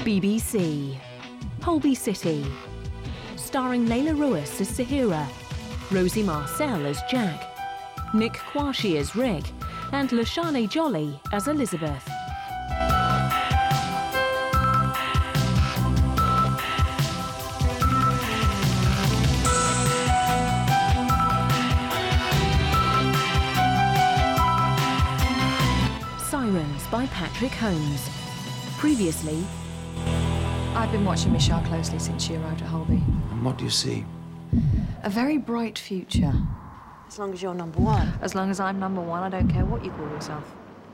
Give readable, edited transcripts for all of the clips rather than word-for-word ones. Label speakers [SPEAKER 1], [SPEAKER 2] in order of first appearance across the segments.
[SPEAKER 1] BBC. Holby City. Starring Layla Ruiz as Sahira, Rosie Marcel as Jack, Nick Quashie as Rick, and Lashane Jolly as Elizabeth. Sirens by Patrick Holmes. Previously...
[SPEAKER 2] I've been watching Michelle closely since she arrived at Holby.
[SPEAKER 3] And what do you see?
[SPEAKER 2] A very bright future.
[SPEAKER 4] As long as you're number one.
[SPEAKER 2] As long as I'm number one, I don't care what you call yourself.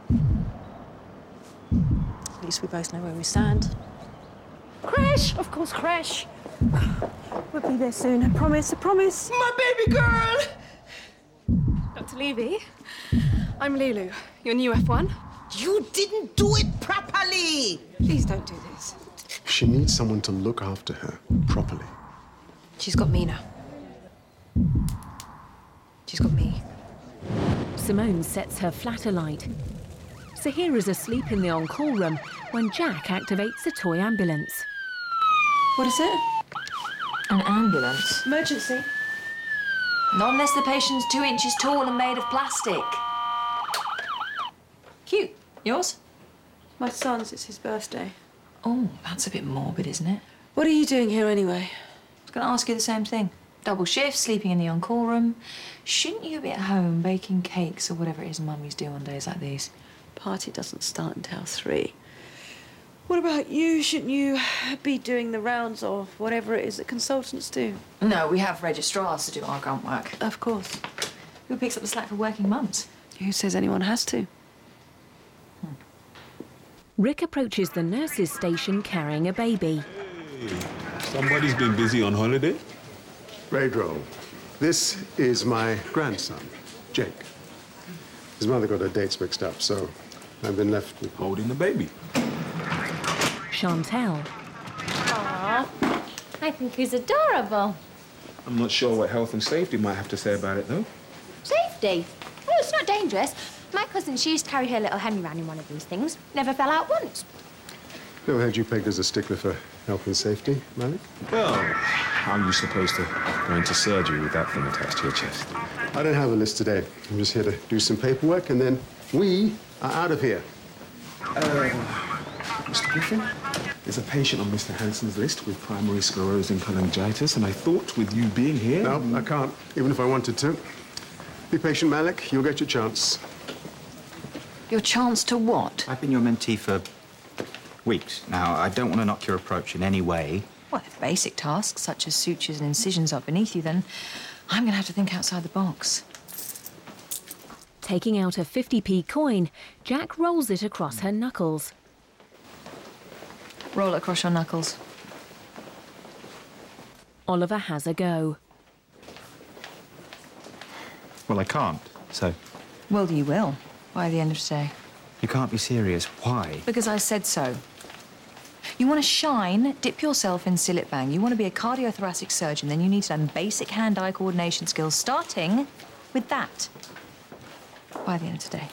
[SPEAKER 4] At least we both know where we stand. Crash! Of course, Crash. We'll be there soon, I promise, I promise.
[SPEAKER 3] My baby girl!
[SPEAKER 5] Dr. Levy, I'm Lulu, your new F1.
[SPEAKER 3] You didn't do it properly!
[SPEAKER 5] Please don't do this.
[SPEAKER 6] She needs someone to look after her properly.
[SPEAKER 2] She's got me now. She's got me.
[SPEAKER 1] Simone sets her flat alight. Sahira's asleep in the on-call room when Jack activates a toy ambulance.
[SPEAKER 4] What is it?
[SPEAKER 2] An ambulance?
[SPEAKER 4] Emergency.
[SPEAKER 2] Not unless the patient's 2 inches tall and made of plastic. Cute. Yours?
[SPEAKER 4] My son's, it's his birthday.
[SPEAKER 2] Oh, that's a bit morbid, isn't it?
[SPEAKER 4] What are you doing here anyway?
[SPEAKER 2] I was going to ask you the same thing. Double shift, sleeping in the on-call room. Shouldn't you be at home baking cakes or whatever it is mummies do on days like these?
[SPEAKER 4] Party doesn't start until 3. What about you? Shouldn't you be doing the rounds of whatever it is that consultants do?
[SPEAKER 2] No, we have registrars to do our grunt work.
[SPEAKER 4] Of course.
[SPEAKER 2] Who picks up the slack for working mums?
[SPEAKER 4] Who says anyone has to?
[SPEAKER 1] Rick approaches the nurse's station carrying a baby.
[SPEAKER 7] Hey, somebody's been busy on holiday?
[SPEAKER 6] Pedro, this is my grandson, Jake. His mother got her dates mixed up, so I've been left with...
[SPEAKER 7] Holding the baby.
[SPEAKER 1] Chantel.
[SPEAKER 8] Aww, I think he's adorable.
[SPEAKER 7] I'm not sure what health and safety might have to say about it, though.
[SPEAKER 8] Safety? Oh, it's not dangerous. My cousin, she used to carry her little Henry around in one of these things. Never fell out once.
[SPEAKER 6] Never had you pegged as a stickler for health and safety, Malik?
[SPEAKER 7] Well, how are you supposed to go into surgery with that thing attached to your chest?
[SPEAKER 6] I don't have a list today. I'm just here to do some paperwork, and then we are out of here.
[SPEAKER 7] Mr. Griffin, there's a patient on Mr. Hansen's list with primary sclerosing cholangitis, and I thought with you being here...
[SPEAKER 6] No, I can't, even if I wanted to. Be patient, Malik. You'll get your chance.
[SPEAKER 2] Your chance to what?
[SPEAKER 3] I've been your mentee for weeks now. I don't want to knock your approach in any way.
[SPEAKER 2] Well, if basic tasks such as sutures and incisions are beneath you, then I'm going to have to think outside the box.
[SPEAKER 1] Taking out a 50p coin, Jack rolls it across her knuckles.
[SPEAKER 2] Roll it across your knuckles.
[SPEAKER 1] Oliver has a go.
[SPEAKER 3] Well, I can't, so...
[SPEAKER 2] Well, you will, by the end of today.
[SPEAKER 3] You can't be serious. Why?
[SPEAKER 2] Because I said so. You want to shine, dip yourself in Sillet Bang. You want to be a cardiothoracic surgeon, then you need to learn basic hand-eye coordination skills, starting with that. By the end of today.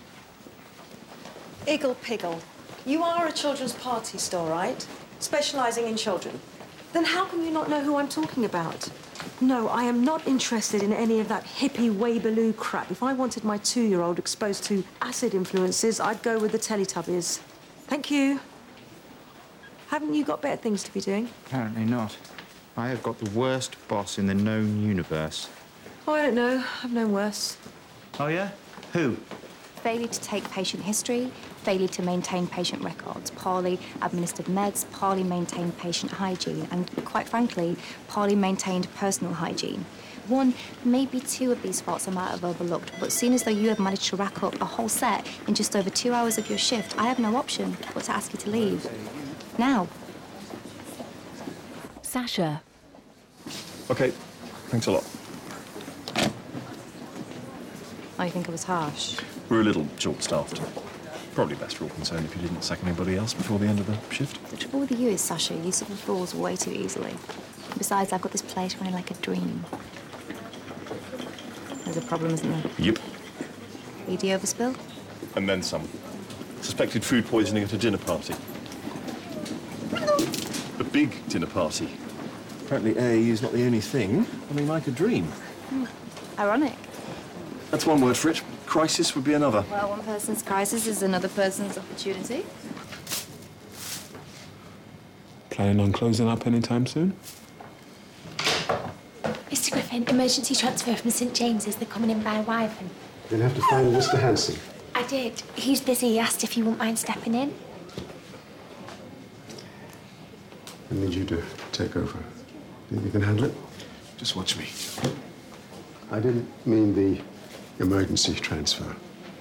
[SPEAKER 4] Iggle Piggle. You are a children's party store, right? Specialising in children. Then how can you not know who I'm talking about? No, I am not interested in any of that hippie Weibaloo crap. If I wanted my 2-year-old exposed to acid influences, I'd go with the Teletubbies. Thank you. Haven't you got better things to be doing?
[SPEAKER 3] Apparently not. I have got the worst boss in the known universe.
[SPEAKER 4] Oh, I don't know. I've known worse.
[SPEAKER 3] Oh, yeah? Who?
[SPEAKER 8] Failure to take patient history, failure to maintain patient records, poorly administered meds, poorly maintained patient hygiene, and quite frankly, poorly maintained personal hygiene. 1, maybe 2 of these faults I might have overlooked, but seeing as though you have managed to rack up a whole set in just over 2 hours of your shift, I have no option but to ask you to leave. Now.
[SPEAKER 1] Sasha.
[SPEAKER 9] OK, thanks a lot.
[SPEAKER 8] I think it was harsh.
[SPEAKER 9] We're a little short-staffed. Probably best for all concerned if you didn't sack anybody else before the end of the shift.
[SPEAKER 8] The trouble with you is, Sasha, you suffer fools way too easily. Besides, I've got this place running like a dream. There's a problem, isn't there?
[SPEAKER 9] Yep.
[SPEAKER 8] ED overspill?
[SPEAKER 9] And then some. Suspected food poisoning at a dinner party. A big dinner party. Apparently AAU is not the only thing running like a dream.
[SPEAKER 8] Ironic.
[SPEAKER 9] That's one word for it. Crisis would be another.
[SPEAKER 8] Well, one person's crisis is another person's opportunity.
[SPEAKER 7] Planning on closing up anytime soon?
[SPEAKER 10] Mr. Griffin, emergency transfer from St James's. They're coming in by Wyvern.
[SPEAKER 6] You'll have to find Mr. Hanson.
[SPEAKER 10] I did. He's busy. He asked if you wouldn't mind stepping in.
[SPEAKER 6] I need you to take over. Think you can handle it?
[SPEAKER 7] Just watch me.
[SPEAKER 6] I didn't mean the emergency transfer.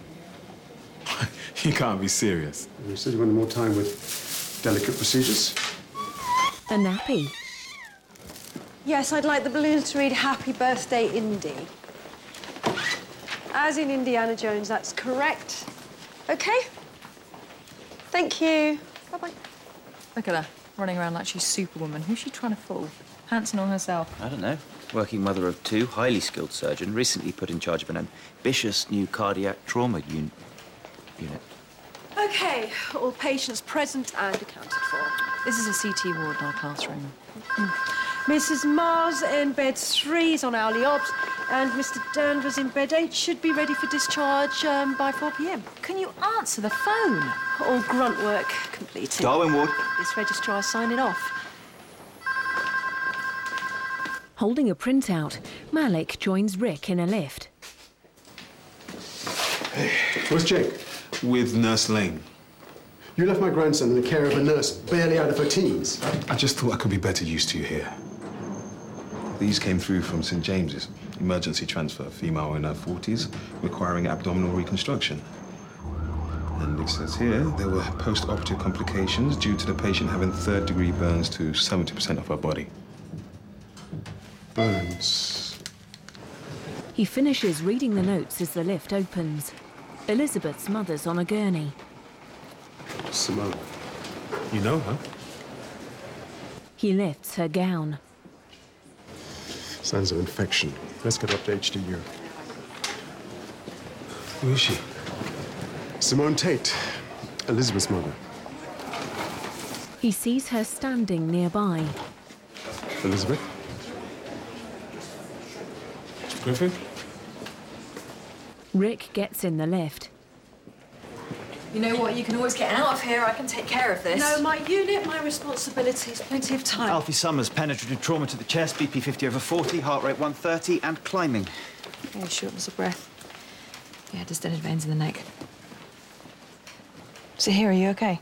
[SPEAKER 7] You can't be serious.
[SPEAKER 6] You said you wanted more time with delicate procedures.
[SPEAKER 1] A nappy.
[SPEAKER 4] Yes, I'd like the balloons to read Happy Birthday, Indy. As in Indiana Jones, that's correct. Okay. Thank you. Bye-bye.
[SPEAKER 2] Look at her, running around like she's Superwoman. Who's she trying to fool? Hanson or herself?
[SPEAKER 3] I don't know. Working mother of two, highly skilled surgeon, recently put in charge of an ambitious new cardiac trauma unit.
[SPEAKER 4] Okay, all patients present and accounted for.
[SPEAKER 2] This is a CT ward, not a classroom.
[SPEAKER 4] Mrs. Mars in bed 3 is on hourly obs, and Mr. Danvers in bed 8 should be ready for discharge by 4 p.m.
[SPEAKER 2] Can you answer the phone?
[SPEAKER 4] All grunt work completed.
[SPEAKER 3] Darwin Ward.
[SPEAKER 4] This registrar's signing off.
[SPEAKER 1] Holding a printout, Malik joins Rick in a lift.
[SPEAKER 6] Where's Jake?
[SPEAKER 7] With Nurse Lane.
[SPEAKER 6] You left my grandson in the care of a nurse barely out of her teens.
[SPEAKER 7] I just thought I could be better used to you here. These came through from St James's. Emergency transfer, female in her 40s, requiring abdominal reconstruction. And it says here there were post-operative complications due to the patient having third-degree burns to 70% of her body.
[SPEAKER 6] Burns.
[SPEAKER 1] He finishes reading the notes as the lift opens. Elizabeth's mother's on a gurney.
[SPEAKER 6] Simone.
[SPEAKER 7] You know her?
[SPEAKER 1] He lifts her gown.
[SPEAKER 6] Signs of infection. Let's get up to HDU.
[SPEAKER 7] Who is she?
[SPEAKER 6] Simone Tate, Elizabeth's mother.
[SPEAKER 1] He sees her standing nearby.
[SPEAKER 6] Elizabeth?
[SPEAKER 7] Mr. Griffin?
[SPEAKER 1] Rick gets in the lift.
[SPEAKER 2] You know what? You can always get out of here. I can take care of this.
[SPEAKER 4] No, my unit, my responsibilities. Plenty of time.
[SPEAKER 3] Alfie Summers, penetrative trauma to the chest, BP 50/40, heart rate 130, and climbing.
[SPEAKER 2] Yeah, shortness of breath. Yeah, distended veins in the neck. Zahir, are you okay?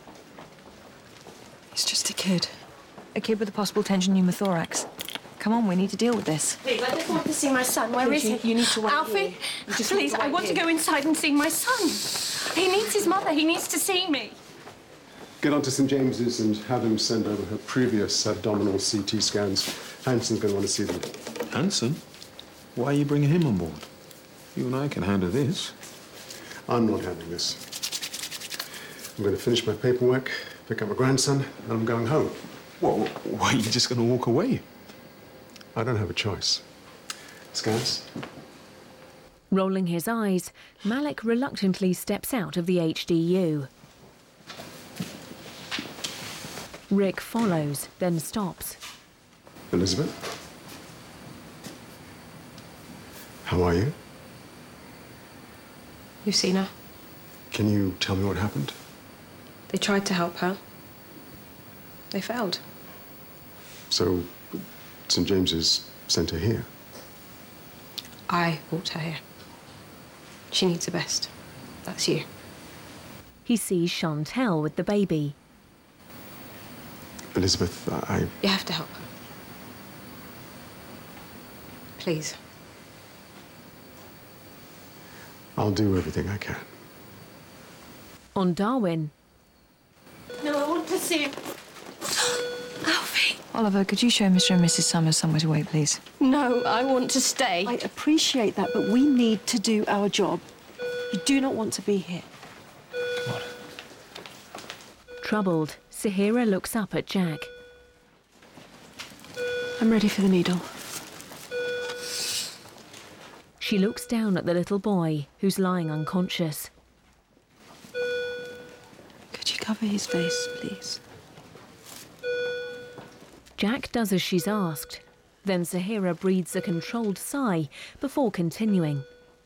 [SPEAKER 4] It's just a kid.
[SPEAKER 2] A kid with a possible tension pneumothorax. Come on, we need to deal with this.
[SPEAKER 10] Please, I just want to see my son. Where is he?
[SPEAKER 4] You need to wait
[SPEAKER 10] Alfie,
[SPEAKER 4] here. You just
[SPEAKER 10] please,
[SPEAKER 4] need to
[SPEAKER 10] I
[SPEAKER 4] wait
[SPEAKER 10] want to
[SPEAKER 4] here.
[SPEAKER 10] go inside and see my son. He needs his mother. He needs to see me.
[SPEAKER 6] Get on to St. James's and have him send over her previous abdominal CT scans. Hanson's going to want to see them.
[SPEAKER 7] Hanson? Why are you bringing him on board? You and I can handle this.
[SPEAKER 6] I'm not having this. I'm going to finish my paperwork, pick up my grandson, and I'm going home.
[SPEAKER 7] What? Why are you just going to walk away?
[SPEAKER 6] I don't have a choice. Scans?
[SPEAKER 1] Rolling his eyes, Malik reluctantly steps out of the HDU. Rick follows, then stops.
[SPEAKER 6] Elizabeth? How are you?
[SPEAKER 5] You've seen her.
[SPEAKER 6] Can you tell me what happened?
[SPEAKER 5] They tried to help her. They failed.
[SPEAKER 6] So, St. James's sent her here.
[SPEAKER 5] I brought her here. She needs the best. That's you.
[SPEAKER 1] He sees Chantel with the baby.
[SPEAKER 6] Elizabeth,
[SPEAKER 5] You have to help her. Please.
[SPEAKER 6] I'll do everything I can.
[SPEAKER 1] On Darwin,
[SPEAKER 10] No, I want to see him. Alfie.
[SPEAKER 2] Oliver, could you show Mr. and Mrs. Summers somewhere to wait, please?
[SPEAKER 10] No, I want to stay.
[SPEAKER 4] I appreciate that, but we need to do our job. You do not want to be here.
[SPEAKER 1] troubled, Sahira looks up at Jack.
[SPEAKER 4] I'm ready for the needle.
[SPEAKER 1] She looks down at the little boy, who's lying unconscious.
[SPEAKER 4] Could you cover his face, please?
[SPEAKER 1] Jack does as she's asked. Then Zahira breathes a controlled sigh before continuing.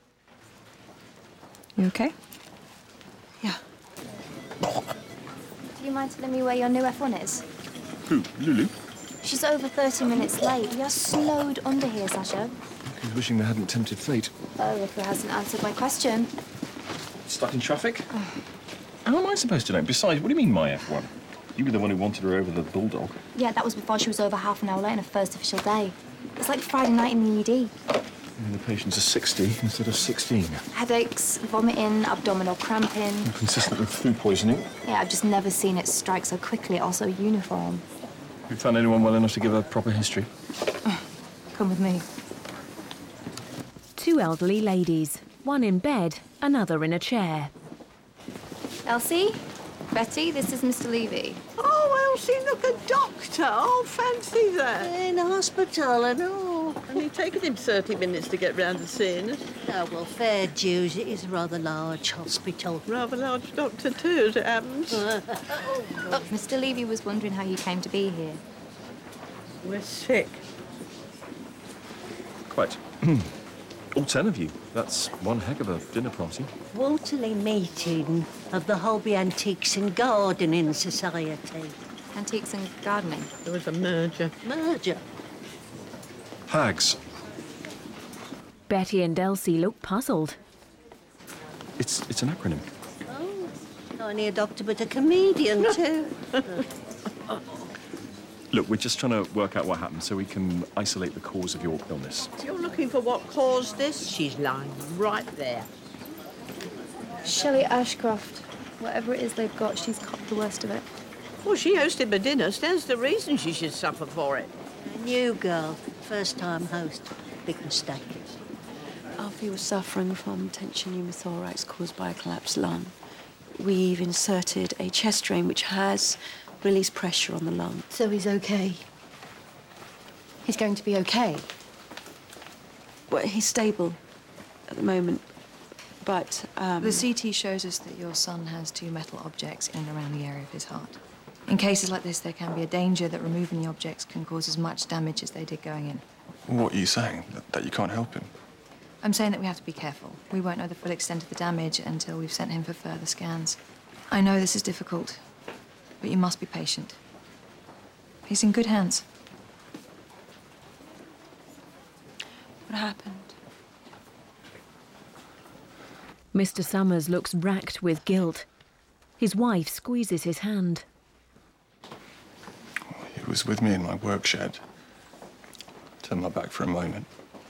[SPEAKER 2] You okay?
[SPEAKER 4] Yeah.
[SPEAKER 8] Do you mind telling me where your new F1 is?
[SPEAKER 9] Who? Lulu?
[SPEAKER 8] She's over 30 minutes late. We are snowed under here, Sasha.
[SPEAKER 9] Who's wishing they hadn't tempted fate?
[SPEAKER 8] Oh, if who hasn't answered my question.
[SPEAKER 9] Stuck in traffic? How am I supposed to know? Besides, what do you mean, my F1? You were the one who wanted her over the bulldog.
[SPEAKER 8] Yeah, that was before she was over half an hour late on her first official day. It's like Friday night in the ED.
[SPEAKER 9] And the patients are 60 instead of 16.
[SPEAKER 8] Headaches, vomiting, abdominal cramping.
[SPEAKER 9] Consistent with food poisoning.
[SPEAKER 8] Yeah, I've just never seen it strike so quickly, also uniform.
[SPEAKER 9] Have you found anyone well enough to give a proper history?
[SPEAKER 8] Come with me.
[SPEAKER 1] 2 elderly ladies, one in bed, another in a chair.
[SPEAKER 8] Elsie, Betty, this is Mr. Levy.
[SPEAKER 10] Oh, Elsie, look, a doctor. Oh, fancy that.
[SPEAKER 11] In a hospital and all.
[SPEAKER 10] Only taken him 30 minutes to get round to seeing us.
[SPEAKER 11] Oh, well, fair dues. It is a rather large hospital.
[SPEAKER 10] Rather large doctor, too, as it happens.
[SPEAKER 8] Mr. Levy was wondering how you came to be here.
[SPEAKER 10] We're sick.
[SPEAKER 9] Quite. All 10 of you. That's one heck of a dinner party.
[SPEAKER 11] Quarterly meeting of the Holby Antiques and Gardening Society.
[SPEAKER 8] Antiques and gardening.
[SPEAKER 10] There was a merger.
[SPEAKER 11] Merger?
[SPEAKER 9] Hags.
[SPEAKER 1] Betty and Elsie look puzzled.
[SPEAKER 9] It's an acronym.
[SPEAKER 11] Oh, not only a doctor, but a comedian, too.
[SPEAKER 9] Look, we're just trying to work out what happened so we can isolate the cause of your illness.
[SPEAKER 10] You're looking for what caused this? She's lying right there.
[SPEAKER 8] Shelley Ashcroft. Whatever it is they've got, she's copped the worst of it.
[SPEAKER 10] Well, she hosted my dinner. Stands the reason she should suffer for it.
[SPEAKER 11] A new girl, first-time host. Big mistake.
[SPEAKER 4] Alfie was suffering from tension pneumothorax caused by a collapsed lung. We've inserted a chest drain which has released pressure on the lung.
[SPEAKER 5] So he's okay? He's going to be okay?
[SPEAKER 4] Well, he's stable at the moment, but
[SPEAKER 2] The CT shows us that your son has 2 metal objects in and around the area of his heart. In cases like this, there can be a danger that removing the objects can cause as much damage as they did going in.
[SPEAKER 9] What are you saying? That you can't help him?
[SPEAKER 2] I'm saying that we have to be careful. We won't know the full extent of the damage until we've sent him for further scans. I know this is difficult, but you must be patient. He's in good hands.
[SPEAKER 4] what happened?
[SPEAKER 1] Mr. Summers looks racked with guilt. His wife squeezes his hand.
[SPEAKER 9] He was with me in my work shed. Turned my back for a moment.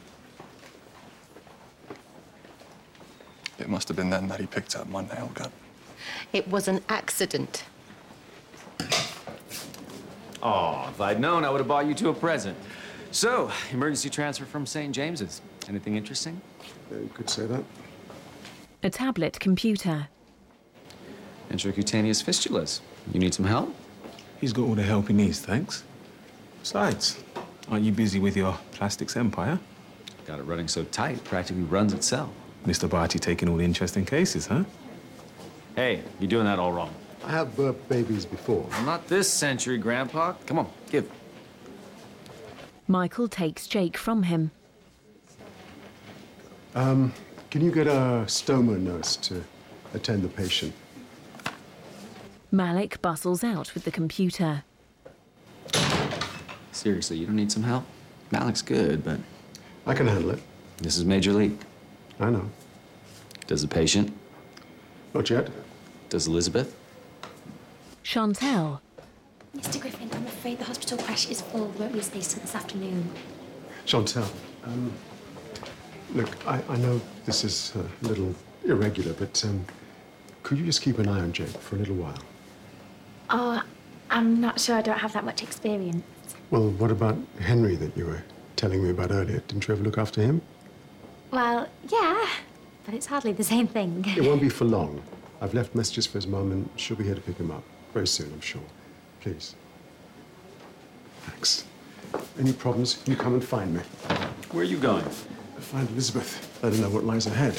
[SPEAKER 9] It must have been then that he picked up my nail gun.
[SPEAKER 5] It was an accident.
[SPEAKER 3] Oh, if I'd known, I would have bought you two a present. So, emergency transfer from St. James's. Anything interesting?
[SPEAKER 6] You could say that.
[SPEAKER 1] A tablet computer.
[SPEAKER 3] Intracutaneous fistulas. You need some help?
[SPEAKER 7] He's got all the help he needs, thanks. Besides, aren't you busy with your plastics empire?
[SPEAKER 3] Got it running so tight, practically runs itself.
[SPEAKER 7] Mr. Barty taking all the interesting cases, huh?
[SPEAKER 3] Hey, you're doing that all wrong.
[SPEAKER 6] I have burped babies before.
[SPEAKER 3] Well, not this century, Grandpa. Come on, give.
[SPEAKER 1] Michael takes Jake from him.
[SPEAKER 6] Can you get a stoma nurse to attend the patient?
[SPEAKER 1] Malik bustles out with the computer.
[SPEAKER 3] Seriously, you don't need some help? Malik's good, but
[SPEAKER 6] I can handle it.
[SPEAKER 3] this is Major League.
[SPEAKER 6] I know.
[SPEAKER 3] Does the patient?
[SPEAKER 6] Not yet.
[SPEAKER 3] Does Elizabeth?
[SPEAKER 1] Chantel.
[SPEAKER 12] Mr. Griffin, I'm afraid the hospital crash is full. We won't be space till this afternoon.
[SPEAKER 6] Chantel, look, I know this is a little irregular, but could you just keep an eye on Jake for a little while?
[SPEAKER 12] Oh, I'm not sure. I don't have that much experience.
[SPEAKER 6] Well, what about Henry that you were telling me about earlier? Didn't you ever look after him?
[SPEAKER 12] Well, yeah, but it's hardly the same thing.
[SPEAKER 6] It won't be for long. I've left messages for his mum, and she'll be here to pick him up very soon, I'm sure. Please. Thanks. Any problems, you come and find me.
[SPEAKER 3] Where are you going?
[SPEAKER 6] Find Elizabeth. Let her know what lies ahead.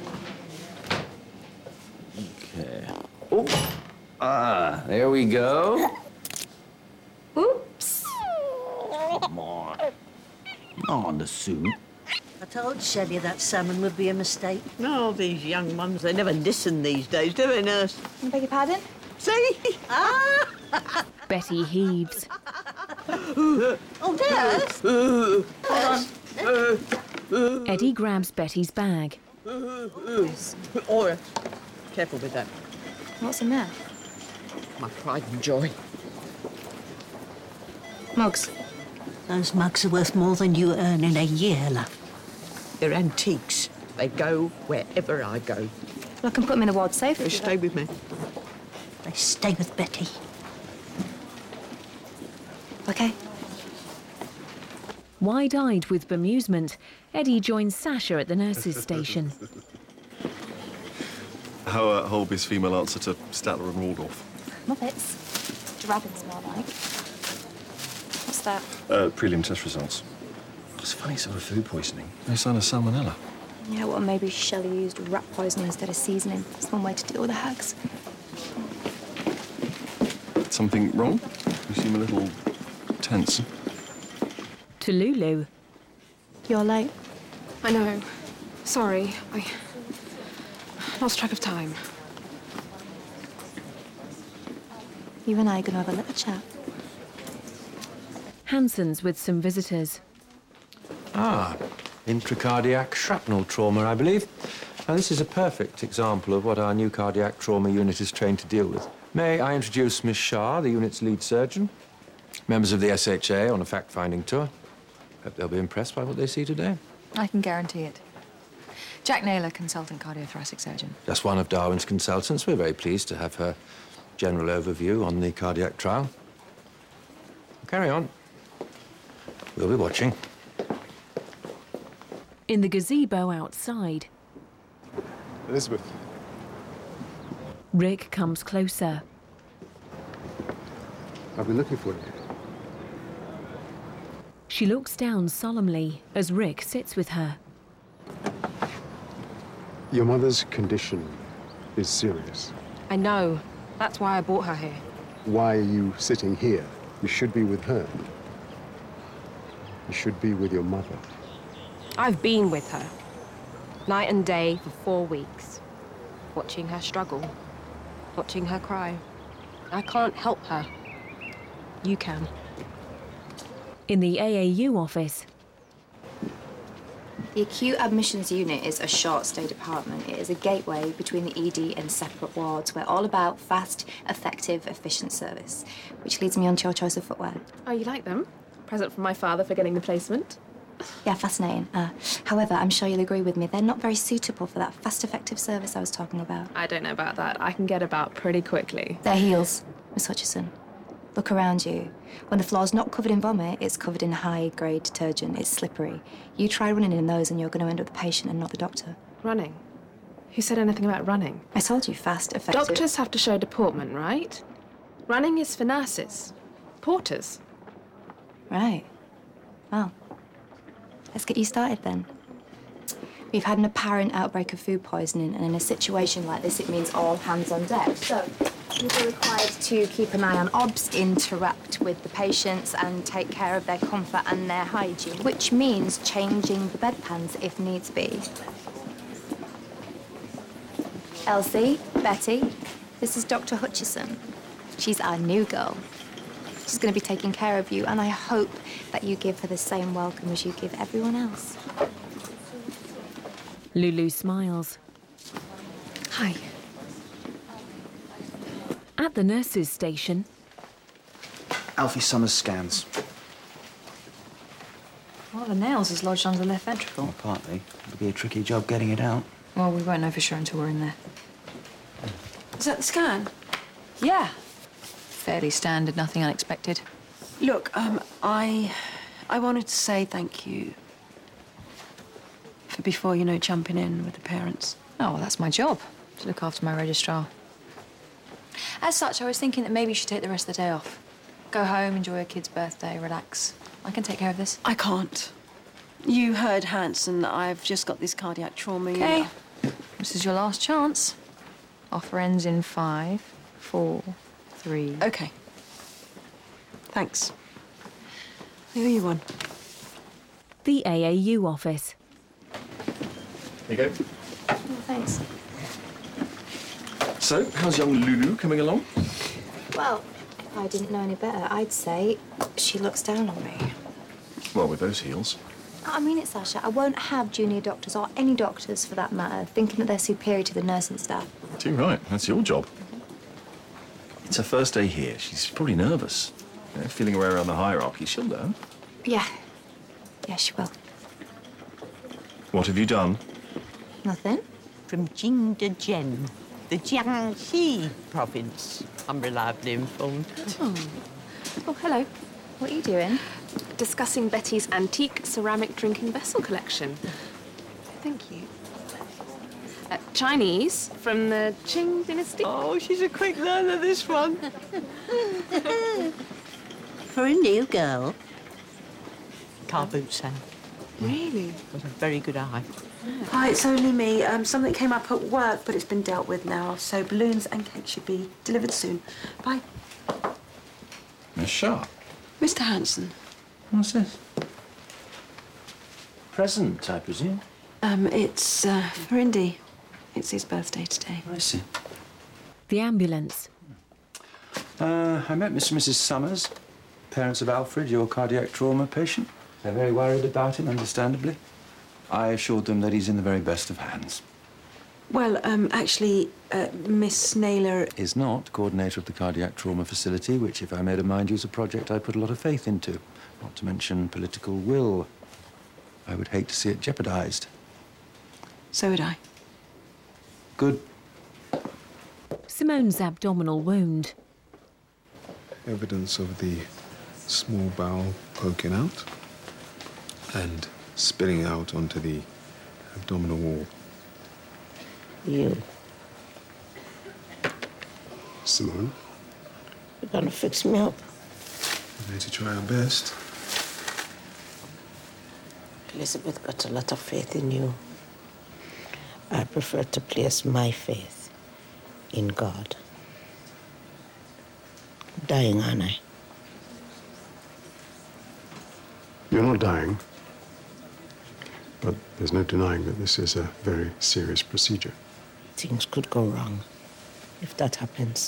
[SPEAKER 3] Okay. Oh, there we go.
[SPEAKER 12] Oops.
[SPEAKER 13] on the soup.
[SPEAKER 11] I told Shelley that salmon would be a mistake.
[SPEAKER 14] No, these young ones, they never listen these days, do they, nurse?
[SPEAKER 8] I beg your pardon?
[SPEAKER 14] See?
[SPEAKER 1] Betty heaves.
[SPEAKER 14] Oh, nurse! Hold on.
[SPEAKER 1] Eddie grabs Betty's bag.
[SPEAKER 14] Ora, careful with that.
[SPEAKER 8] What's in there?
[SPEAKER 14] My pride and joy.
[SPEAKER 8] Mugs.
[SPEAKER 11] Those mugs are worth more than you earn in a year, love.
[SPEAKER 14] They're antiques. They go wherever I go.
[SPEAKER 8] I can put them in the ward safe.
[SPEAKER 14] They stay with me.
[SPEAKER 11] They stay with Betty.
[SPEAKER 8] OK.
[SPEAKER 1] Wide-eyed with bemusement, Eddie joins Sasha at the nurses' station.
[SPEAKER 9] How Holby's female answer to Statler and Waldorf?
[SPEAKER 8] Muppets. Dragons, more like. What's that?
[SPEAKER 9] Prelim test results. It's funny, some of food poisoning. No sign of salmonella.
[SPEAKER 8] Yeah, well, maybe Shelley used rat poisoning instead of seasoning. It's one way to deal with the hags.
[SPEAKER 9] Something wrong? You seem a little tense.
[SPEAKER 1] To Lulu.
[SPEAKER 5] You're late. I know. Sorry. I lost track of time.
[SPEAKER 8] You and I are going to have a little chat.
[SPEAKER 1] Hansen's with some visitors.
[SPEAKER 15] Ah, intracardiac shrapnel trauma, I believe. Now, this is a perfect example of what our new cardiac trauma unit is trained to deal with. May I introduce Miss Shah, the unit's lead surgeon, members of the SHA on a fact-finding tour. Hope they'll be impressed by what they see today.
[SPEAKER 2] I can guarantee it. Jack Naylor, consultant cardiothoracic surgeon.
[SPEAKER 15] Just one of Darwin's consultants. We're very pleased to have her general overview on the cardiac trial. Carry on. We'll be watching.
[SPEAKER 1] In the gazebo outside,
[SPEAKER 6] Elizabeth.
[SPEAKER 1] Rick comes closer.
[SPEAKER 6] I've been looking for you.
[SPEAKER 1] She looks down solemnly as Rick sits with her.
[SPEAKER 6] Your mother's condition is serious.
[SPEAKER 5] I know. That's why I brought her here.
[SPEAKER 6] Why are you sitting here? You should be with her. You should be with your mother.
[SPEAKER 5] I've been with her. Night and day for 4 weeks. Watching her struggle. Watching her cry. I can't help her. You can.
[SPEAKER 1] In the AAU office,
[SPEAKER 8] The acute admissions unit is a short-stay department. It is a gateway between the ED and separate wards. We're all about fast, effective, efficient service, which leads me on to your choice of footwear.
[SPEAKER 5] Oh, you like them? Present from my father for getting the placement.
[SPEAKER 8] Yeah, fascinating. However, I'm sure you'll agree with me, they're not very suitable for that fast, effective service I was talking about.
[SPEAKER 5] I don't know about that. I can get about pretty quickly.
[SPEAKER 8] They're heels, Miss Hutchison. Look around you. When the floor's not covered in vomit, it's covered in high-grade detergent. It's slippery. You try running in those and you're going to end up the patient and not the doctor.
[SPEAKER 5] Running? Who said anything about running?
[SPEAKER 8] I told you, fast, effective.
[SPEAKER 5] Doctors have to show deportment, right? Running is for nurses. Porters.
[SPEAKER 8] Right. Well, let's get you started then. We've had an apparent outbreak of food poisoning, and in a situation like this, it means all hands on deck. So, you'll be required to keep an eye on OBS, interact with the patients, and take care of their comfort and their hygiene, which means changing the bedpans if needs be. Elsie, Betty, this is Dr. Hutchison. She's our new girl. She's going to be taking care of you, and I hope that you give her the same welcome as you give everyone else.
[SPEAKER 1] Lulu smiles.
[SPEAKER 5] Hi.
[SPEAKER 1] At the nurses' station,
[SPEAKER 3] Alfie Summers scans.
[SPEAKER 2] Well, the nails is lodged under the left ventricle.
[SPEAKER 3] Well, partly. It'll be a tricky job getting it out.
[SPEAKER 2] Well, we won't know for sure until we're in there.
[SPEAKER 5] Is that the scan?
[SPEAKER 2] Yeah. Fairly standard, nothing unexpected.
[SPEAKER 16] Look, I wanted to say thank you for before, jumping in with the parents.
[SPEAKER 2] Oh, well, that's my job, to look after my registrar. As such, I was thinking that maybe you should take the rest of the day off. Go home, enjoy your kid's birthday, relax. I can take care of this.
[SPEAKER 16] I can't. You heard Hanson. I've just got this cardiac trauma.
[SPEAKER 2] Okay. This is your last chance. Offer ends in 5, 4, 3.
[SPEAKER 16] Okay. Thanks. I owe you one.
[SPEAKER 1] The AAU office.
[SPEAKER 9] There you go.
[SPEAKER 8] Oh, thanks.
[SPEAKER 9] So, how's young Lulu coming along?
[SPEAKER 8] Well, if I didn't know any better, I'd say she looks down on me.
[SPEAKER 9] Well, with those heels.
[SPEAKER 8] I mean it, Sasha. I won't have junior doctors, or any doctors for that matter, thinking that they're superior to the nursing staff.
[SPEAKER 9] Too right. That's your job. It's her first day here. She's probably nervous. You know, feeling her way around the hierarchy. She'll learn.
[SPEAKER 8] Yeah. Yeah, she will.
[SPEAKER 9] What have you done?
[SPEAKER 8] Nothing.
[SPEAKER 11] From Jing to Jen, the Jiangxi province. I'm reliably informed.
[SPEAKER 5] Oh, hello.
[SPEAKER 8] What are you doing?
[SPEAKER 5] Discussing Betty's antique ceramic drinking vessel collection. Thank you. Chinese from the Qing dynasty.
[SPEAKER 11] Oh, she's a quick learner, this one. For a new girl, car boots on.
[SPEAKER 5] Really?
[SPEAKER 11] Got a very good eye.
[SPEAKER 4] Hi, it's only me. Something came up at work, but it's been dealt with now. So balloons and cake should be delivered soon. Bye.
[SPEAKER 9] Miss Sharp.
[SPEAKER 16] Mr. Hanson.
[SPEAKER 15] What's this? Present, I presume?
[SPEAKER 16] It's for Indy. It's his birthday today.
[SPEAKER 15] I see.
[SPEAKER 1] The ambulance.
[SPEAKER 15] I met Mr. and Mrs. Summers, parents of Alfred, your cardiac trauma patient. They're very worried about him, understandably. I assured them that he's in the very best of hands.
[SPEAKER 4] Well, actually, Miss Naylor
[SPEAKER 15] Is not coordinator of the cardiac trauma facility, which, if I may remind you, is a project I put a lot of faith into. Not to mention political will. I would hate to see it jeopardized.
[SPEAKER 16] So would I.
[SPEAKER 15] Good.
[SPEAKER 1] Simone's abdominal wound.
[SPEAKER 7] Evidence of the small bowel poking out and spilling out onto the abdominal wall.
[SPEAKER 11] You.
[SPEAKER 6] Simone?
[SPEAKER 11] You're gonna fix me up.
[SPEAKER 7] We're going to try our best.
[SPEAKER 11] Elizabeth got a lot of faith in you. I prefer to place my faith in God. Dying, aren't I?
[SPEAKER 6] You're not dying. But there's no denying that this is a very serious procedure.
[SPEAKER 11] Things could go wrong if that happens.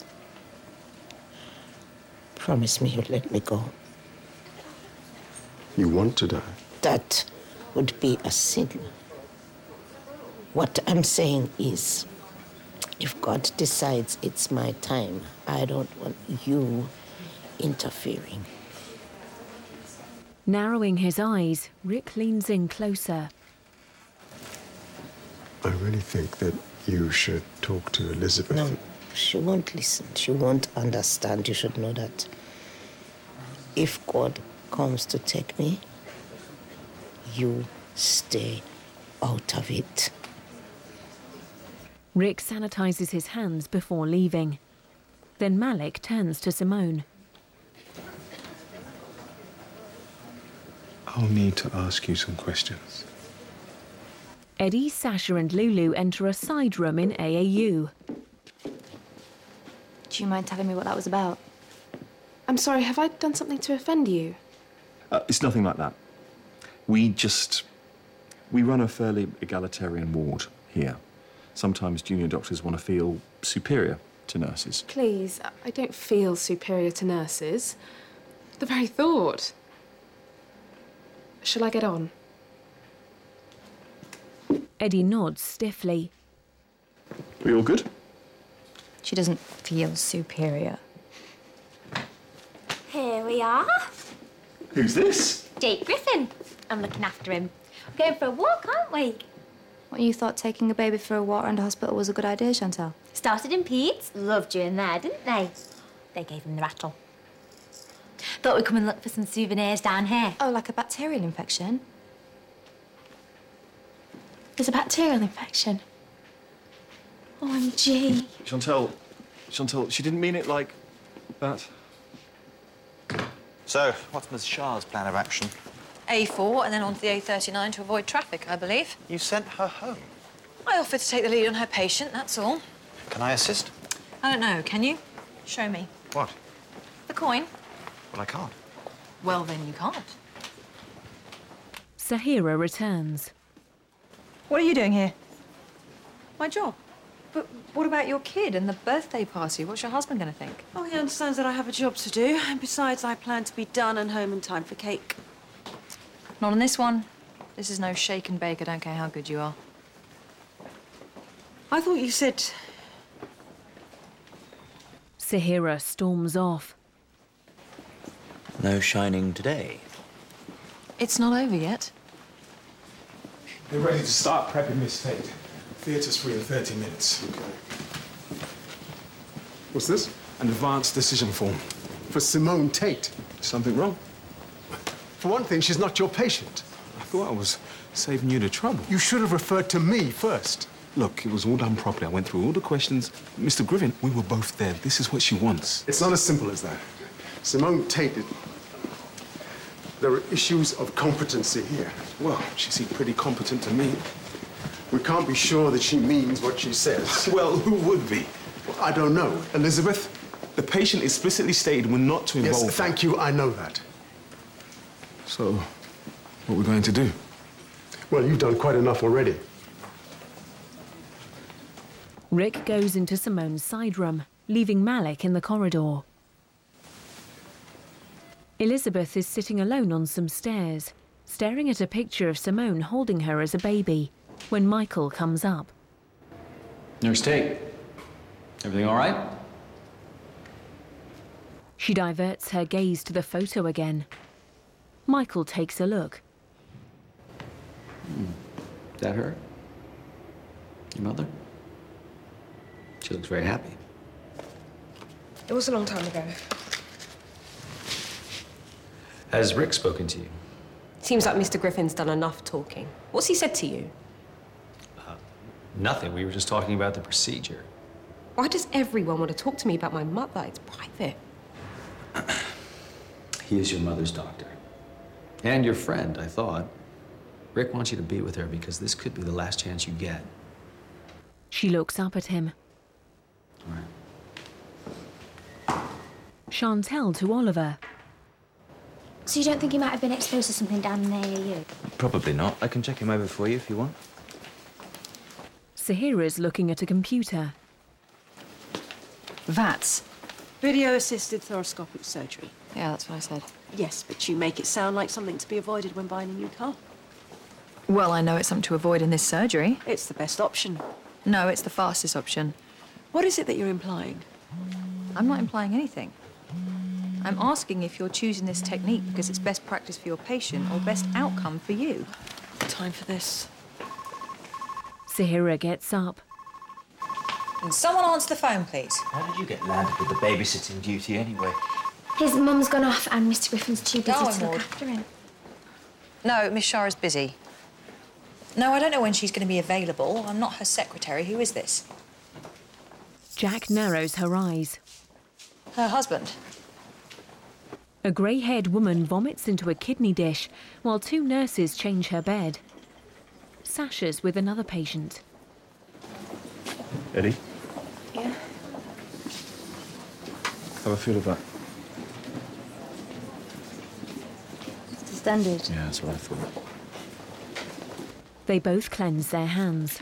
[SPEAKER 11] Promise me you'll let me go.
[SPEAKER 6] You want to die?
[SPEAKER 11] That would be a sin. What I'm saying is, if God decides it's my time, I don't want you interfering.
[SPEAKER 1] Narrowing his eyes, Rick leans in closer.
[SPEAKER 6] I really think that you should talk to Elizabeth.
[SPEAKER 11] No, she won't listen. She won't understand. You should know that. If God comes to take me, you stay out of it.
[SPEAKER 1] Rick sanitizes his hands before leaving. Then Malik turns to Simone.
[SPEAKER 7] I'll need to ask you some questions.
[SPEAKER 1] Eddie, Sasha and Lulu enter a side room in AAU.
[SPEAKER 8] Do you mind telling me what that was about?
[SPEAKER 5] I'm sorry, have I done something to offend you?
[SPEAKER 9] It's nothing like that. We run a fairly egalitarian ward here. Sometimes junior doctors want to feel superior to nurses.
[SPEAKER 5] Please, I don't feel superior to nurses. The very thought. Shall I get on?
[SPEAKER 1] Eddie nods stiffly.
[SPEAKER 9] We all good?
[SPEAKER 8] She doesn't feel superior.
[SPEAKER 12] Here we are.
[SPEAKER 9] Who's this?
[SPEAKER 12] Jake Griffin. I'm looking after him. We're going for a walk, aren't we?
[SPEAKER 8] What, you thought taking a baby for a walk around a hospital was a good idea, Chantal?
[SPEAKER 12] Started in Peds. Loved you in there, didn't they? They gave him the rattle. Thought we'd come and look for some souvenirs down here.
[SPEAKER 8] Oh, like a bacterial infection?
[SPEAKER 12] There's a bacterial infection. OMG.
[SPEAKER 9] Chantal, she didn't mean it like that.
[SPEAKER 3] So, what's Ms. Shah's plan of action?
[SPEAKER 2] A4 and then on to the A39 to avoid traffic, I believe.
[SPEAKER 3] You sent her home.
[SPEAKER 2] I offered to take the lead on her patient, that's all.
[SPEAKER 3] Can I assist?
[SPEAKER 2] I don't know, can you? Show me.
[SPEAKER 3] What?
[SPEAKER 2] The coin.
[SPEAKER 3] Well, I can't.
[SPEAKER 2] Well, then you can't.
[SPEAKER 1] Sahira returns.
[SPEAKER 2] What are you doing here? My job. But what about your kid and the birthday party? What's your husband going to think?
[SPEAKER 4] Oh, he understands that I have a job to do. And besides, I plan to be done and home in time for cake.
[SPEAKER 2] Not on this one. This is no shake and bake. I don't care how good you are.
[SPEAKER 4] I thought you said...
[SPEAKER 1] Sahira storms off.
[SPEAKER 3] No shining today.
[SPEAKER 2] It's not over yet.
[SPEAKER 6] They're ready to start prepping Miss Tate. Theatre's free in 30 minutes. What's this?
[SPEAKER 7] An advanced decision form.
[SPEAKER 6] For Simone Tate.
[SPEAKER 7] Something wrong?
[SPEAKER 6] For one thing, she's not your patient.
[SPEAKER 7] I thought I was saving you the trouble.
[SPEAKER 6] You should have referred to me first.
[SPEAKER 7] Look, it was all done properly. I went through all the questions. Mr. Griffin, we were both there. This is what she wants.
[SPEAKER 6] It's not as simple as that. Simone Tate, there are issues of competency here.
[SPEAKER 7] Well, she seemed pretty competent to me.
[SPEAKER 6] We can't be sure that she means what she says.
[SPEAKER 7] Well, who would be?
[SPEAKER 6] Well, I don't know. Elizabeth?
[SPEAKER 7] The patient explicitly stated we're not to involve...
[SPEAKER 6] Yes, thank you, I know that.
[SPEAKER 7] So, what are we going to do?
[SPEAKER 6] Well, you've done quite enough already.
[SPEAKER 1] Rick goes into Simone's side room, leaving Malik in the corridor. Elizabeth is sitting alone on some stairs, staring at a picture of Simone holding her as a baby, when Michael comes up.
[SPEAKER 13] Nurse Tate, everything all right?
[SPEAKER 1] She diverts her gaze to the photo again. Michael takes a look.
[SPEAKER 13] That her? Your mother? She looks very happy.
[SPEAKER 5] It was a long time ago.
[SPEAKER 13] Has Rick spoken to you?
[SPEAKER 5] Seems like Mr. Griffin's done enough talking. What's he said to you?
[SPEAKER 13] Nothing. We were just talking about the procedure.
[SPEAKER 5] Why does everyone want to talk to me about my mother? It's private.
[SPEAKER 13] He is your mother's doctor. And your friend, I thought. Rick wants you to be with her because this could be the last chance you get.
[SPEAKER 1] She looks up at him.
[SPEAKER 13] Right.
[SPEAKER 1] Chantel to Oliver.
[SPEAKER 12] So you don't think he might have been exposed to something down in the AAU?
[SPEAKER 3] Probably not. I can check him over for you if you want.
[SPEAKER 1] Sahira's looking at a computer.
[SPEAKER 2] VATS.
[SPEAKER 4] Video-assisted thoracoscopic surgery.
[SPEAKER 2] Yeah, that's what I said.
[SPEAKER 4] Yes, but you make it sound like something to be avoided when buying a new car.
[SPEAKER 2] Well, I know it's something to avoid in this surgery.
[SPEAKER 4] It's the best option.
[SPEAKER 2] No, it's the fastest option.
[SPEAKER 4] What is it that you're implying?
[SPEAKER 2] I'm not implying anything. I'm asking if you're choosing this technique because it's best practice for your patient or best outcome for you.
[SPEAKER 4] Time for this.
[SPEAKER 1] Sahira gets up.
[SPEAKER 2] Can someone answer the phone, please?
[SPEAKER 3] How did you get landed with the babysitting duty anyway?
[SPEAKER 12] His mum's gone off and Mr. Griffin's too busy
[SPEAKER 2] Go on,
[SPEAKER 12] to look
[SPEAKER 2] Maud.
[SPEAKER 12] after him.
[SPEAKER 2] No, Miss Shara's busy. No, I don't know when she's going to be available. I'm not her secretary. Who is this?
[SPEAKER 1] Jack narrows her eyes.
[SPEAKER 2] Her husband.
[SPEAKER 1] A grey-haired woman vomits into a kidney dish while two nurses change her bed. Sasha's with another patient.
[SPEAKER 9] Eddie,
[SPEAKER 12] Yeah?
[SPEAKER 9] have a feel of that.
[SPEAKER 12] It's the standard.
[SPEAKER 9] Yeah, that's what I thought.
[SPEAKER 1] They both cleanse their hands.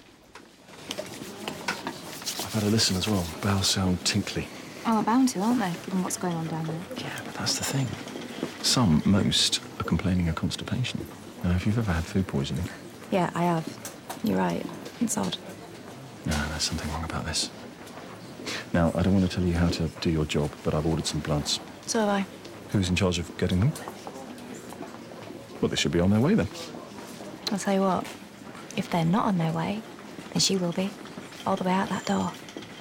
[SPEAKER 9] I've had a listen as well. Bowels sound tinkly.
[SPEAKER 12] Oh, they're bound to, aren't they, given what's going on down there?
[SPEAKER 9] Yeah, but that's the thing. Most are complaining of constipation. Now, if you've ever had food poisoning...
[SPEAKER 12] Yeah, I have. You're right. It's odd.
[SPEAKER 9] No, there's something wrong about this. Now, I don't want to tell you how to do your job, but I've ordered some bloods.
[SPEAKER 12] So have I.
[SPEAKER 9] Who's in charge of getting them? Well, they should be on their way then.
[SPEAKER 12] I'll tell you what. If they're not on their way, then she will be. All the way out that door.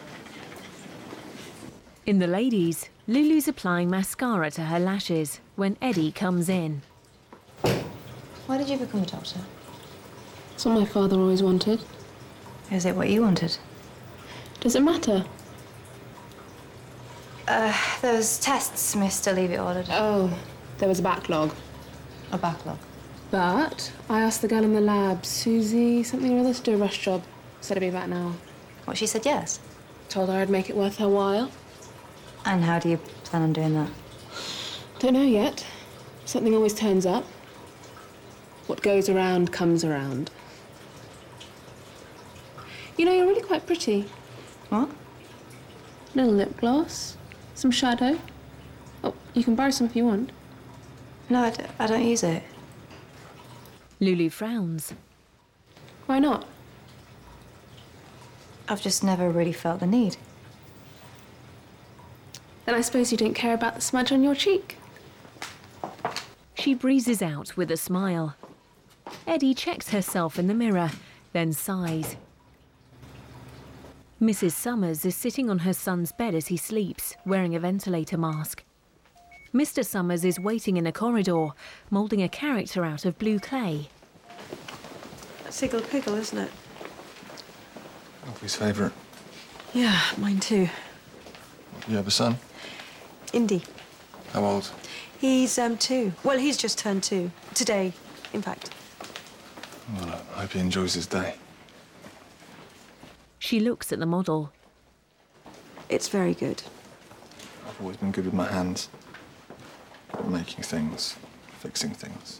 [SPEAKER 1] In the ladies, Lulu's applying mascara to her lashes when Eddie comes in.
[SPEAKER 2] Why did you become a doctor?
[SPEAKER 17] It's what my father always wanted.
[SPEAKER 2] Is it what you wanted?
[SPEAKER 17] Does it matter?
[SPEAKER 12] Those tests Mr. Levy ordered.
[SPEAKER 17] Oh, there was a backlog.
[SPEAKER 2] A backlog?
[SPEAKER 17] But I asked the girl in the lab, Susie something or other, to do a rush job. Said it'd be about an hour.
[SPEAKER 12] What, she said yes?
[SPEAKER 17] Told her I'd make it worth her while.
[SPEAKER 12] And how do you plan on doing that?
[SPEAKER 17] Don't know yet. Something always turns up. What goes around comes around. You know, you're really quite pretty.
[SPEAKER 8] What?
[SPEAKER 17] Little lip gloss, some shadow. Oh, you can borrow some if you want.
[SPEAKER 8] No, I don't use it.
[SPEAKER 1] Lulu frowns.
[SPEAKER 17] Why not?
[SPEAKER 8] I've just never really felt the need.
[SPEAKER 17] Then I suppose you don't care about the smudge on your cheek.
[SPEAKER 1] She breezes out with a smile. Eddie checks herself in the mirror, then sighs. Mrs. Summers is sitting on her son's bed as he sleeps, wearing a ventilator mask. Mr. Summers is waiting in a corridor, moulding a character out of blue clay.
[SPEAKER 4] Siggle Piggle, isn't it?
[SPEAKER 7] Alfie's favourite.
[SPEAKER 4] Yeah, mine too.
[SPEAKER 7] You have a son?
[SPEAKER 4] Indy.
[SPEAKER 7] How old?
[SPEAKER 4] He's 2. Well, he's just turned 2. Today, in fact.
[SPEAKER 7] Well, I hope he enjoys his day.
[SPEAKER 1] She looks at the model.
[SPEAKER 4] It's very good.
[SPEAKER 7] I've always been good with my hands. Making things, fixing things.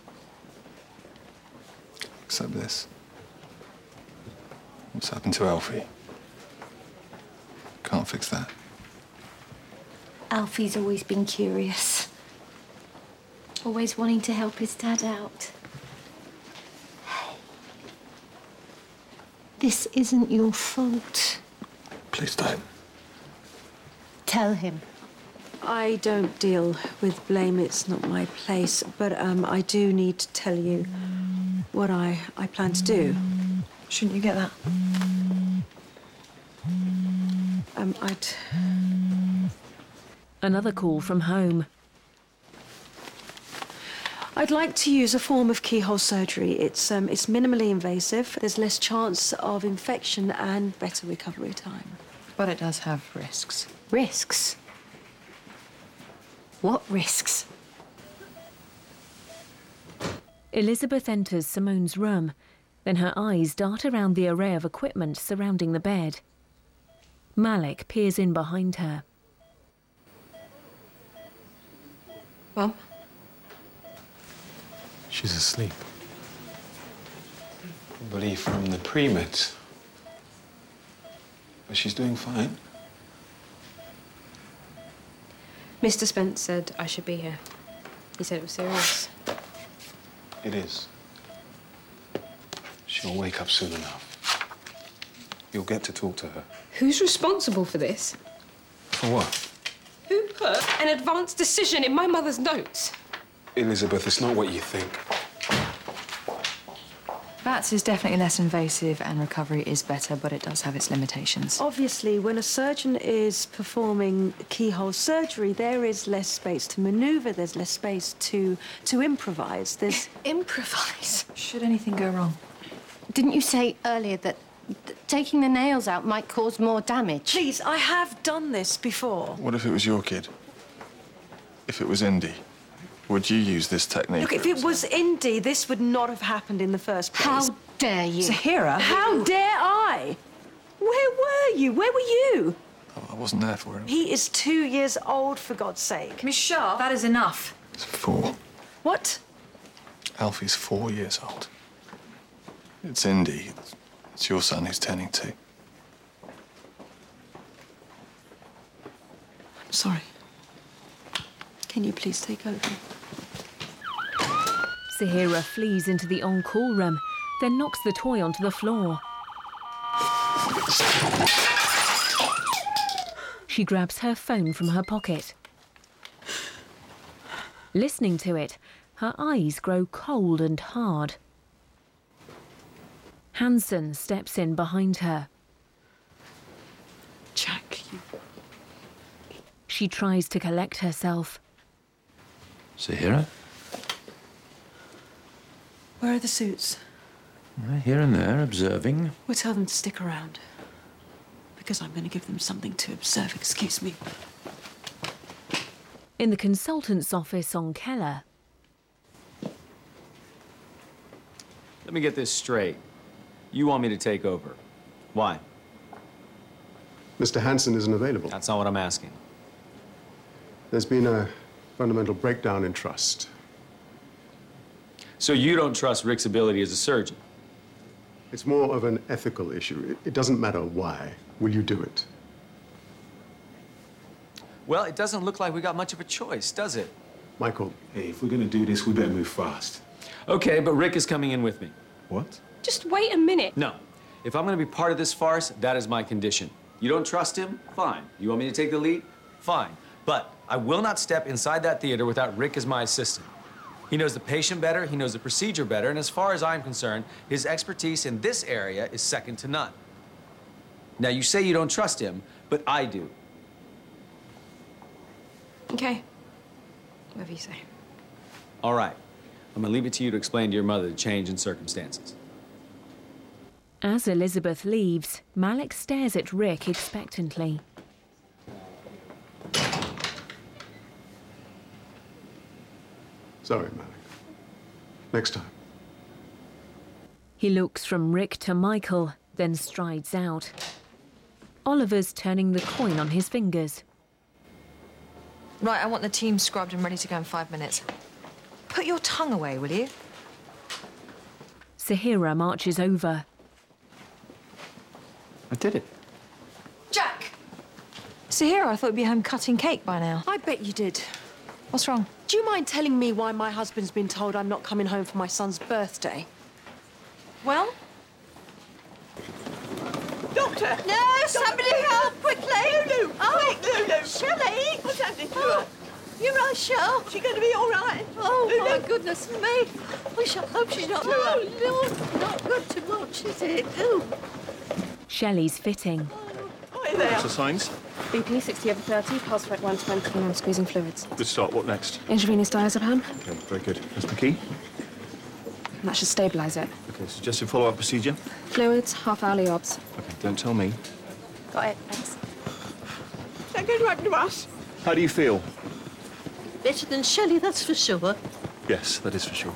[SPEAKER 7] Except this. What's happened to Alfie? Can't fix that.
[SPEAKER 12] Alfie's always been curious. Always wanting to help his dad out. Hey. This isn't your fault.
[SPEAKER 7] Please don't.
[SPEAKER 12] Tell him.
[SPEAKER 4] I don't deal with blame. It's not my place. But I do need to tell you what I plan to do.
[SPEAKER 2] Shouldn't you get that?
[SPEAKER 1] Another call from home.
[SPEAKER 4] I'd like to use a form of keyhole surgery. It's minimally invasive. There's less chance of infection and better recovery time.
[SPEAKER 2] But it does have risks.
[SPEAKER 12] Risks? What risks?
[SPEAKER 1] Elizabeth enters Simone's room. Then her eyes dart around the array of equipment surrounding the bed. Malik peers in behind her.
[SPEAKER 16] Mum?
[SPEAKER 7] She's asleep. Probably from the pre-meds. But she's doing fine.
[SPEAKER 5] Mr. Spence said I should be here. He said it was serious.
[SPEAKER 7] It is. She'll wake up soon enough. You'll get to talk to her.
[SPEAKER 5] Who's responsible for this?
[SPEAKER 7] For what?
[SPEAKER 5] Who put an advanced decision in my mother's notes?
[SPEAKER 7] Elizabeth, it's not what you think.
[SPEAKER 2] VATS is definitely less invasive and recovery is better, but it does have its limitations.
[SPEAKER 4] Obviously, when a surgeon is performing keyhole surgery, there is less space to manoeuvre, there's less space to improvise. There's...
[SPEAKER 12] Improvise?
[SPEAKER 2] Should anything go wrong?
[SPEAKER 12] Didn't you say earlier that taking the nails out might cause more damage?
[SPEAKER 4] Please, I have done this before.
[SPEAKER 7] What if it was your kid? If it was Indy? Would you use this technique?
[SPEAKER 4] Look, if it was Indy, this would not have happened in the first place.
[SPEAKER 12] How dare you?
[SPEAKER 2] Zahira?
[SPEAKER 4] How dare I? Where were you? Where were you?
[SPEAKER 7] Oh, I wasn't there for him.
[SPEAKER 4] He is 2 years old, for God's sake.
[SPEAKER 2] Miss Shah, that is enough.
[SPEAKER 7] It's 4.
[SPEAKER 4] What?
[SPEAKER 7] Alfie's 4 years old. It's Indy. It's your son who's turning 2.
[SPEAKER 4] I'm sorry. Can you please take over?
[SPEAKER 1] Zahira flees into the on-call room, then knocks the toy onto the floor. She grabs her phone from her pocket. Listening to it, her eyes grow cold and hard. Hanson steps in behind her.
[SPEAKER 4] Jack, you...
[SPEAKER 1] She tries to collect herself.
[SPEAKER 3] Zahira?
[SPEAKER 4] Where are the suits?
[SPEAKER 3] Here and there, observing.
[SPEAKER 4] We'll tell them to stick around. Because I'm going to give them something to observe. Excuse me.
[SPEAKER 1] In the consultant's office on Keller.
[SPEAKER 13] Let me get this straight. You want me to take over. Why?
[SPEAKER 6] Mr. Hanson isn't available.
[SPEAKER 13] That's not what I'm asking.
[SPEAKER 6] There's been a fundamental breakdown in trust.
[SPEAKER 13] So you don't trust Rick's ability as a surgeon?
[SPEAKER 6] It's more of an ethical issue. It doesn't matter why. Will you do it?
[SPEAKER 13] Well, it doesn't look like we got much of a choice, does it?
[SPEAKER 6] Michael.
[SPEAKER 7] Hey, if we're gonna do this, we better move fast.
[SPEAKER 13] Okay, but Rick is coming in with me.
[SPEAKER 7] What?
[SPEAKER 5] Just wait a minute.
[SPEAKER 13] No. If I'm gonna be part of this farce, that is my condition. You don't trust him? Fine. You want me to take the lead? Fine. But I will not step inside that theater without Rick as my assistant. He knows the patient better, he knows the procedure better, and as far as I'm concerned, his expertise in this area is second to none. Now, you say you don't trust him, but I do.
[SPEAKER 5] Okay. Whatever you say.
[SPEAKER 13] All right. I'm gonna leave it to you to explain to your mother the change in circumstances.
[SPEAKER 1] As Elizabeth leaves, Malik stares at Rick expectantly.
[SPEAKER 6] Sorry, Malik. Next time.
[SPEAKER 1] He looks from Rick to Michael, then strides out. Oliver's turning the coin on his fingers.
[SPEAKER 2] Right, I want the team scrubbed and ready to go in 5 minutes. Put your tongue away, will you?
[SPEAKER 1] Sahira marches over.
[SPEAKER 9] I did it.
[SPEAKER 2] Jack! Sahira, I thought you'd be home cutting cake by now.
[SPEAKER 4] I bet you did.
[SPEAKER 2] What's wrong?
[SPEAKER 4] Do you mind telling me why my husband's been told I'm not coming home for my son's birthday?
[SPEAKER 2] Well?
[SPEAKER 14] Doctor!
[SPEAKER 10] No, somebody help, quickly!
[SPEAKER 14] Lulu!
[SPEAKER 10] Oh,
[SPEAKER 14] Quick, Lulu!
[SPEAKER 10] Shelley!
[SPEAKER 14] What's happening to her?
[SPEAKER 10] You're right, Shell.
[SPEAKER 14] She's going to be all right.
[SPEAKER 10] Oh,
[SPEAKER 14] Lulu.
[SPEAKER 10] my goodness me. We shall hope she's not... Oh, Lord, not good to watch, is it? Ooh.
[SPEAKER 1] Shelley's fitting.
[SPEAKER 14] Hi there.
[SPEAKER 9] What's the signs?
[SPEAKER 5] BP 60/30, pulse rate 120, and I'm squeezing fluids.
[SPEAKER 9] Good start. What next?
[SPEAKER 5] Intravenous diazepam.
[SPEAKER 9] Okay, very good. That's the key.
[SPEAKER 5] And that should stabilise it.
[SPEAKER 9] Okay, suggested follow-up procedure.
[SPEAKER 5] Fluids, half-hourly obs.
[SPEAKER 9] Okay, don't tell me.
[SPEAKER 5] Got it, thanks.
[SPEAKER 14] Is that going to happen to us?
[SPEAKER 9] How do you feel?
[SPEAKER 10] Better than Shelley, that's for sure.
[SPEAKER 9] Yes, that is for sure.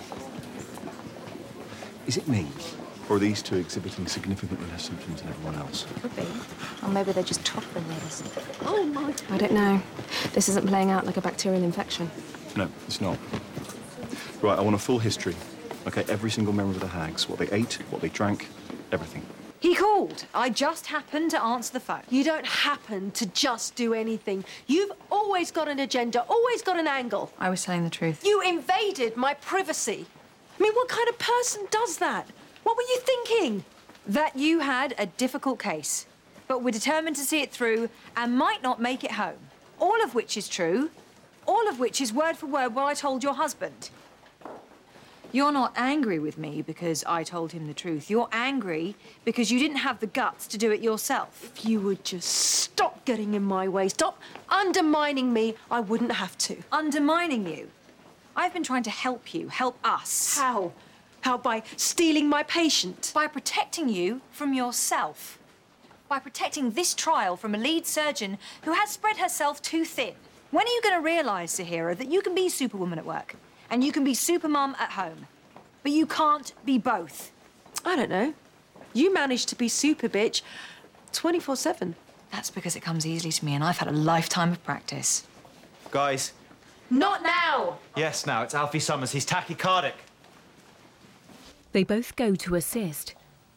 [SPEAKER 9] Is it me? Or are these two exhibiting significantly less symptoms than everyone else?
[SPEAKER 8] Could be. Or maybe they're just tough than medicine.
[SPEAKER 10] Oh, my...
[SPEAKER 5] I don't know. This isn't playing out like a bacterial infection.
[SPEAKER 9] No, it's not. Right, I want a full history. Okay, every single member of the Hags. What they ate, what they drank, everything.
[SPEAKER 2] He called. I just happened to answer the phone.
[SPEAKER 4] You don't happen to just do anything. You've always got an agenda, always got an angle.
[SPEAKER 2] I was telling the truth.
[SPEAKER 4] You invaded my privacy. I mean, what kind of person does that? What were you thinking?
[SPEAKER 2] That you had a difficult case, but were determined to see it through and might not make it home. All of which is true. All of which is word for word what I told your husband. You're not angry with me because I told him the truth. You're angry because you didn't have the guts to do it yourself.
[SPEAKER 4] If you would just stop getting in my way, stop undermining me, I wouldn't have to.
[SPEAKER 2] Undermining you? I've been trying to help you, help us.
[SPEAKER 4] How? How, by stealing my patient?
[SPEAKER 2] By protecting you from yourself. By protecting this trial from a lead surgeon who has spread herself too thin. When are you going to realise, Sahira, that you can be Superwoman at work and you can be Supermum at home, but you can't be both?
[SPEAKER 4] I don't know. You managed to be super bitch 24/7.
[SPEAKER 2] That's because it comes easily to me and I've had a lifetime of practice.
[SPEAKER 3] Guys.
[SPEAKER 4] Not now!
[SPEAKER 3] Yes, now. It's Alfie Summers. He's tachycardic.
[SPEAKER 1] They both go to assist.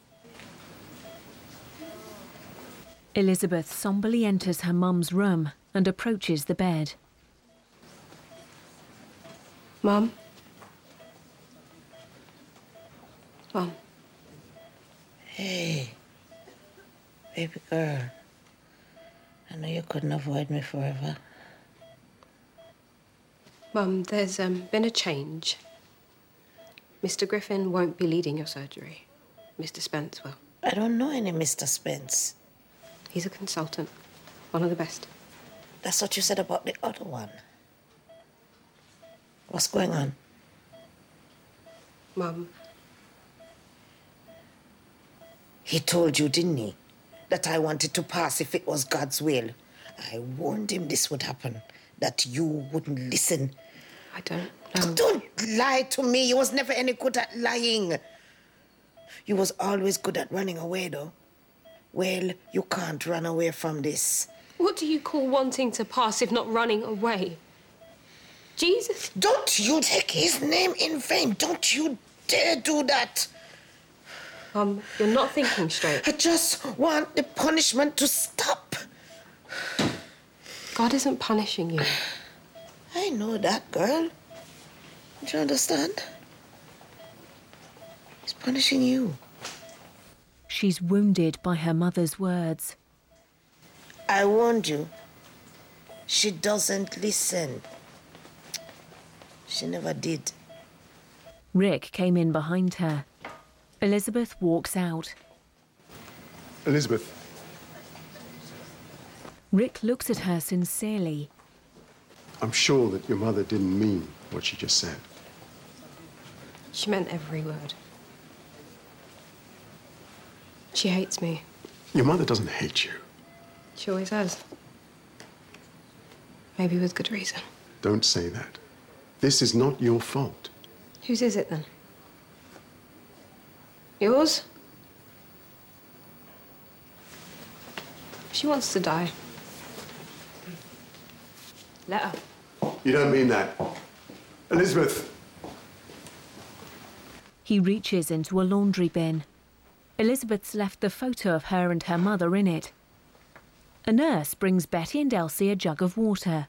[SPEAKER 1] Elizabeth somberly enters her mum's room and approaches the bed.
[SPEAKER 5] Mum? Mum?
[SPEAKER 11] Hey, baby girl. I know you couldn't avoid me forever.
[SPEAKER 5] Mum, there's been a change. Mr. Griffin won't be leading your surgery. Mr. Spence will.
[SPEAKER 11] I don't know any Mr. Spence.
[SPEAKER 5] He's a consultant. One of the best.
[SPEAKER 11] That's what you said about the other one. What's going on?
[SPEAKER 5] Mum.
[SPEAKER 11] He told you, didn't he? That I wanted to pass if it was God's will. I warned him this would happen. That you wouldn't listen.
[SPEAKER 5] I don't know.
[SPEAKER 11] Don't lie to me. You was never any good at lying. You was always good at running away, though. Well, you can't run away from this.
[SPEAKER 5] What do you call wanting to pass if not running away? Jesus.
[SPEAKER 11] Don't you take his name in vain. Don't you dare do that.
[SPEAKER 5] You're not thinking straight.
[SPEAKER 11] I just want the punishment to stop.
[SPEAKER 5] God isn't punishing you.
[SPEAKER 11] I know that, girl. Do you understand? He's punishing you.
[SPEAKER 1] She's wounded by her mother's words.
[SPEAKER 11] I warned you. She doesn't listen. She never did.
[SPEAKER 1] Rick came in behind her. Elizabeth walks out.
[SPEAKER 6] Elizabeth.
[SPEAKER 1] Rick looks at her sincerely.
[SPEAKER 6] I'm sure that your mother didn't mean what she just said.
[SPEAKER 5] She meant every word. She hates me.
[SPEAKER 6] Your mother doesn't hate you.
[SPEAKER 5] She always has. Maybe with good reason.
[SPEAKER 6] Don't say that. This is not your fault.
[SPEAKER 5] Whose is it then? Yours? She wants to die. Let her.
[SPEAKER 6] You don't mean that. Elizabeth!
[SPEAKER 1] He reaches into a laundry bin. Elizabeth's left the photo of her and her mother in it. A nurse brings Betty and Elsie a jug of water.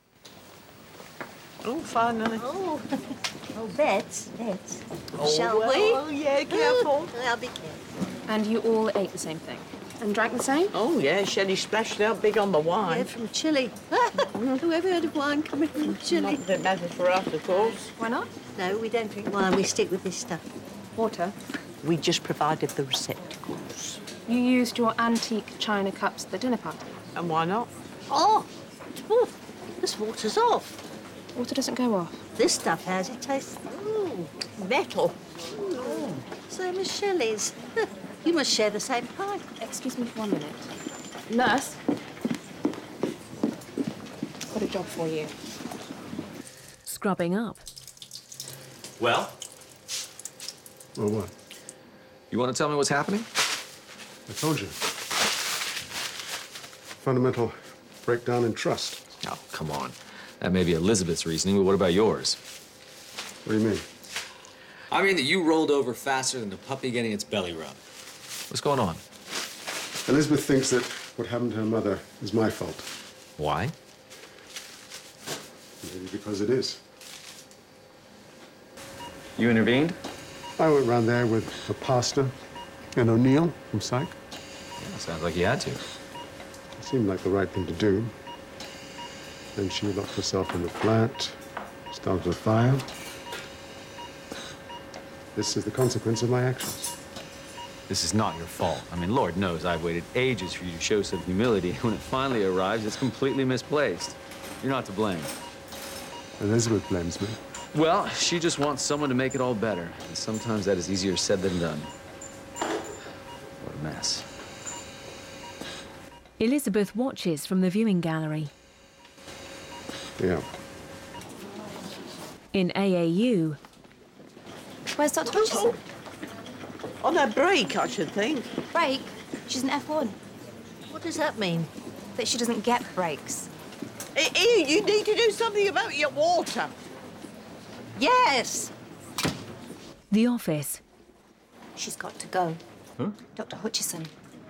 [SPEAKER 14] Oh, finally.
[SPEAKER 10] Oh, Bets.
[SPEAKER 14] Oh,
[SPEAKER 10] Shall
[SPEAKER 14] well,
[SPEAKER 10] we?
[SPEAKER 14] Oh, yeah, careful.
[SPEAKER 10] I'll be careful.
[SPEAKER 17] And you all ate the same thing? And drank the same?
[SPEAKER 14] Oh, yeah, Shelley splashed out big on the wine.
[SPEAKER 10] Yeah, from Chile. Whoever heard of wine coming from Chile?
[SPEAKER 14] Not that it matters for us, of course.
[SPEAKER 5] Why not?
[SPEAKER 10] No, we don't drink wine. We stick with this stuff.
[SPEAKER 5] Water?
[SPEAKER 14] We just provided the receptacles.
[SPEAKER 17] You used your antique china cups at the dinner party?
[SPEAKER 14] And why not?
[SPEAKER 10] Oh, this water's off.
[SPEAKER 17] Water doesn't go off.
[SPEAKER 10] This stuff has. It tastes
[SPEAKER 14] Metal.
[SPEAKER 10] same as Shelley's. You must share the same pie.
[SPEAKER 17] Excuse me for 1 minute. Nurse. Got a job for you.
[SPEAKER 1] Scrubbing up.
[SPEAKER 13] Well?
[SPEAKER 6] Well, what?
[SPEAKER 13] You want to tell me what's happening?
[SPEAKER 6] I told you. Fundamental breakdown in trust.
[SPEAKER 13] Oh, come on. That may be Elizabeth's reasoning, but what about yours?
[SPEAKER 6] What do you mean?
[SPEAKER 13] I mean that you rolled over faster than a puppy getting its belly rubbed. What's going on?
[SPEAKER 6] Elizabeth thinks that what happened to her mother is my fault.
[SPEAKER 13] Why?
[SPEAKER 6] Maybe because it is.
[SPEAKER 13] You intervened?
[SPEAKER 6] I went round there with the pastor and O'Neill from Psych.
[SPEAKER 13] Yeah, sounds like you had to.
[SPEAKER 6] It seemed like the right thing to do. Then she locked herself in the flat, started a fire. This is the consequence of my actions.
[SPEAKER 13] This is not your fault. I mean, Lord knows I've waited ages for you to show some humility. When it finally arrives, it's completely misplaced. You're not to blame.
[SPEAKER 6] Elizabeth blames me.
[SPEAKER 13] Well, she just wants someone to make it all better. And sometimes that is easier said than done. What a mess.
[SPEAKER 1] Elizabeth watches from the viewing gallery.
[SPEAKER 6] Yeah.
[SPEAKER 1] In AAU,
[SPEAKER 8] Where's Dr. Hutchison?
[SPEAKER 14] On a break, I should think.
[SPEAKER 8] Break? She's an F1.
[SPEAKER 10] What does that mean?
[SPEAKER 8] That she doesn't get breaks.
[SPEAKER 14] Here, you need to do something about your water.
[SPEAKER 10] Yes.
[SPEAKER 1] the office.
[SPEAKER 8] She's got to go.
[SPEAKER 9] Huh?
[SPEAKER 8] Dr. Hutchison.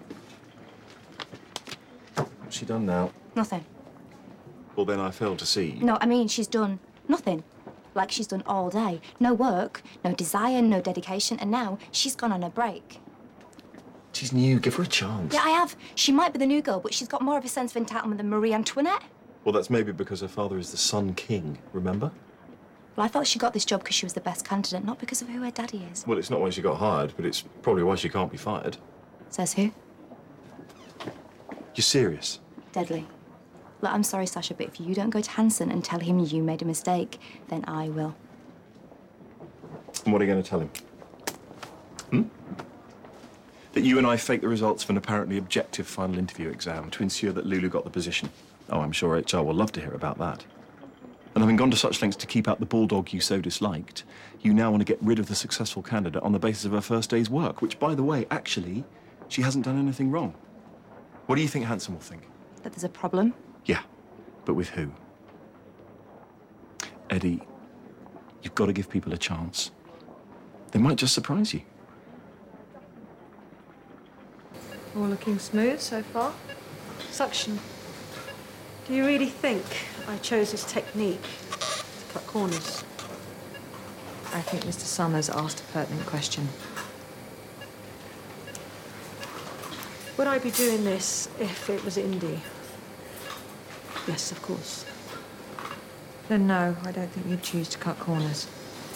[SPEAKER 9] What's she done now?
[SPEAKER 8] Nothing.
[SPEAKER 9] Well, then I fail to see.
[SPEAKER 8] No, I mean, she's done nothing. Like she's done all day. No work, no desire, no dedication, and now she's gone on a break.
[SPEAKER 9] She's new. Give her a chance.
[SPEAKER 8] Yeah, I have. She might be the new girl, but she's got more of a sense of entitlement than Marie Antoinette.
[SPEAKER 9] Well, that's maybe because her father is the Sun King, remember?
[SPEAKER 8] Well, I thought she got this job because she was the best candidate, not because of who her daddy is.
[SPEAKER 9] Well, it's not why she got hired, but it's probably why she can't be fired.
[SPEAKER 8] Says who?
[SPEAKER 9] You're serious?
[SPEAKER 8] Deadly. Look, I'm sorry, Sasha, but if you don't go to Hanson and tell him you made a mistake, then I will.
[SPEAKER 9] And what are you going to tell him? Hmm? That you and I faked the results of an apparently objective final interview exam to ensure that Lulu got the position. Oh, I'm sure HR will love to hear about that. And having gone to such lengths to keep out the bulldog you so disliked, you now want to get rid of the successful candidate on the basis of her first day's work, which, by the way, actually, she hasn't done anything wrong. What do you think Hanson will think?
[SPEAKER 8] That there's a problem?
[SPEAKER 9] Yeah, but with who? Eddie, you've got to give people a chance. They might just surprise you.
[SPEAKER 4] All looking smooth so far. Suction. Do you really think I chose this technique to cut corners?
[SPEAKER 2] I think Mr. Summers asked a pertinent question.
[SPEAKER 4] Would I be doing this if it was Indy? Yes, of course.
[SPEAKER 2] Then no, I don't think you'd choose to cut corners.